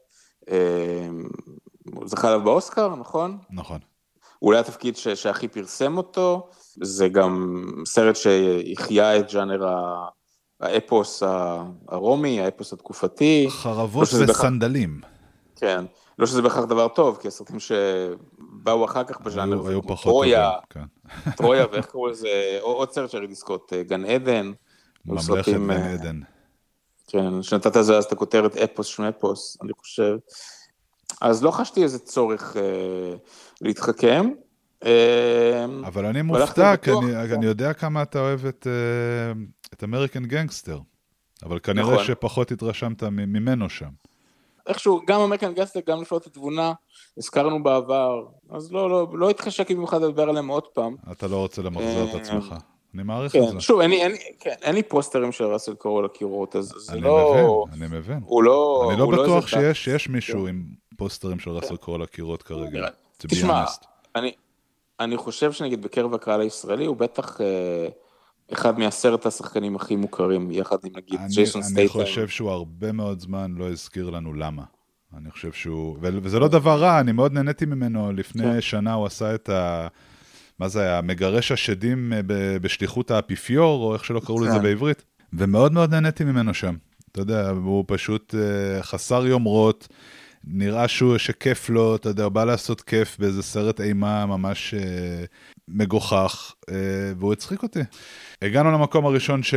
הוא זכה עליו באוסקר, נכון? נכון. אולי התפקיד שהכי פרסם אותו, זה גם סרט שהחיה את ג'אנר האפוס הרומי, האפוס התקופתי. חרבות וסנדלים. כן, לא שזה בהכרח דבר טוב, כי הסרטים שבאו אחר כך בז'אנר, היו פחות טובים, כן. טרויה, ואיך קראו לזה, עוד סרט שרידלי סקוט, גן עדן. ממלכת גן עדן. כן, שנתת לזה אז את הכותרת אפוס שמפוס, אני חושב. אז לא חשתי איזה צורך להתחכם. אבל אני מופתע, כי אני יודע כמה אתה אוהב את אמריקן גנגסטר, אבל כנראה שפחות התרשמת ממנו שם. איכשהו, גם אמריקן גנגסטר, גם נפלאות התבונה, הזכרנו בעבר, אז לא התחשק במיוחד לדבר עליהם עוד פעם. אתה לא רוצה למחזר את עצמך. אני מעריך את זה. שוב, אין לי פוסטרים של ראסל קרואו לקירות, אז זה לא... אני מבין. אני לא בטוח שיש מישהו עם פוסטרים של ראסל קרואו לקירות כרגע. תשמע, אני חושב שנגיד בקרב הקהל הישראלי, הוא בטח אחד מ10 השחקנים הכי מוכרים, יחד עם נגיד ג'ייסון סטייטם. אני חושב שהוא הרבה מאוד זמן לא הזכיר לנו למה. אני חושב שהוא... וזה לא דבר רע, אני מאוד נהניתי ממנו. לפני שנה הוא עשה את מה זה היה? מגרש השדים בשליחות האפיפיור, או איך שלא קראו לזה בעברית. ומאוד מאוד נהניתי ממנו שם. אתה יודע, הוא פשוט חסר יומרות, נראה שכיף לו, אתה יודע, הוא בא לעשות כיף באיזה סרט אימה ממש מגוחך, והוא הצחיק אותי. הגענו למקום הראשון שלי,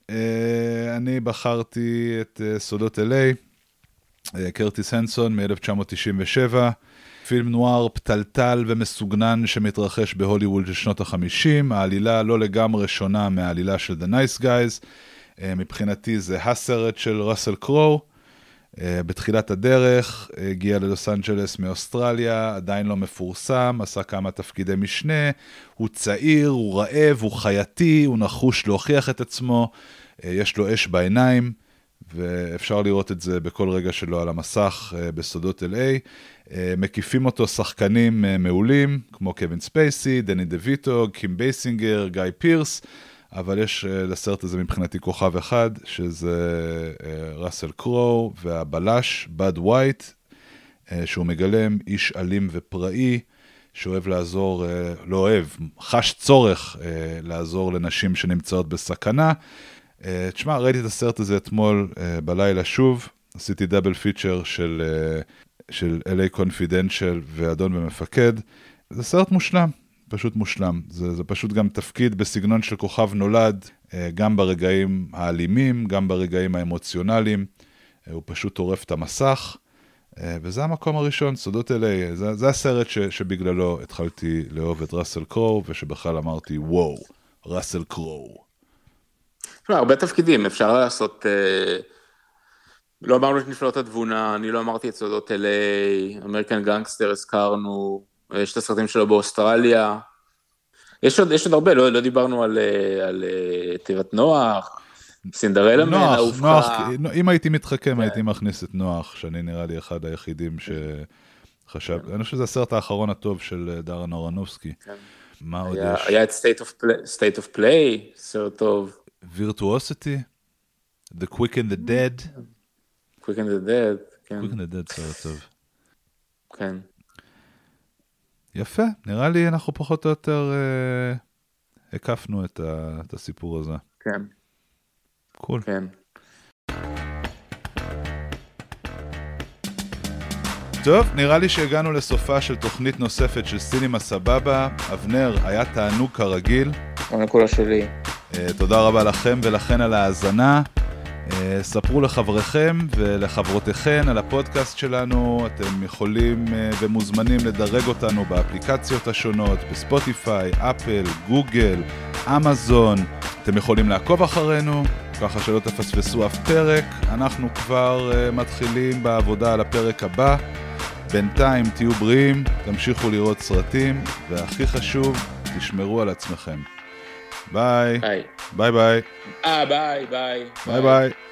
אני בחרתי את סודות LA, קרטיס הנסון מ-1997, פילם נואר פתלתל ומסוגנן שמתרחש בהוליווד של שנות ה-50, העלילה לא לגמרי שונה מהעלילה של The Nice Guys, מבחינתי זה הסרט של ראסל קרו, בתחילת הדרך, הגיע ללוס אנג'לס מאוסטרליה, עדיין לא מפורסם, עשה כמה תפקידי משנה, הוא צעיר, הוא רעב, הוא חייתי, הוא נחוש להוכיח את עצמו, יש לו אש בעיניים, ואפשר לראות את זה בכל רגע שלו על המסך בסודות LA. מקיפים אותו שחקנים מעולים, כמו קווין ספייסי, דני דוויטו, קים בייסינגר, גיא פירס, אבל יש לסרט הזה מבחינתי כוכב אחד, שזה ראסל קרו והבלש, בד ווייט, שהוא מגלם איש אלים ופראי, שאוהב לעזור, לא אוהב, חש צורך לעזור לנשים שנמצאות בסכנה. תשמע, ראיתי את הסרט הזה אתמול בלילה שוב, עשיתי דאבל פיצ'ר של LA Confidential ואדון ומפקד, זה סרט מושלם. פשוט מושלם. זה פשוט גם תפקיד בסגנון של כוכב נולד, גם ברגעים האלימים, גם ברגעים האמוציונליים. הוא פשוט עורף את המסך, וזה המקום הראשון, סודות LA. זה הסרט שבגללו התחלתי לאהוב את ראסל קרו, ושבכלל אמרתי, וואו, ראסל קרו. הרבה תפקידים, אפשר לעשות... לא אמרנו את נפלאות התבונה, אני לא אמרתי את סודות LA, אמריקן גנגסטר הזכרנו, יש את הסרטים שלו באוסטרליה, יש עוד הרבה, לא דיברנו על תיבת נוח, סינדרלה מן, נוח, אם הייתי מתחכם, הייתי מכניס את נוח, שאני נראה לי אחד היחידים שחשב, אני חושב שזה הסרט האחרון הטוב של דארן אורנובסקי. מה עוד יש? היה את State of Play, סרט טוב. Virtuosity, The Quick and the Dead. Quick and the Dead, כן. Quick and the Dead, סרט טוב. כן. יפה, נראה לי אנחנו פחות או יותר הקפנו את הסיפור הזה. כן. קול. כן. טוב, נראה לי שהגענו לסופה של תוכנית נוספת של סינמה סבבה. אבנר, היה תענוג כרגיל. תענוג כולה שלי. תודה רבה לכם ולכן על ההאזנה. ספרו לחבריכם ולחברותיכן על הפודקאסט שלנו, אתם יכולים ומוזמנים לדרג אותנו באפליקציות השונות, בספוטיפיי, אפל, גוגל, אמזון, אתם יכולים לעקוב אחרינו, ככה שלא תפספסו אף פרק, אנחנו כבר מתחילים בעבודה על הפרק הבא, בינתיים תהיו בריאים, תמשיכו לראות סרטים, והכי חשוב, תשמרו על עצמכם. ביי. ביי ביי. ביי ביי. ביי ביי.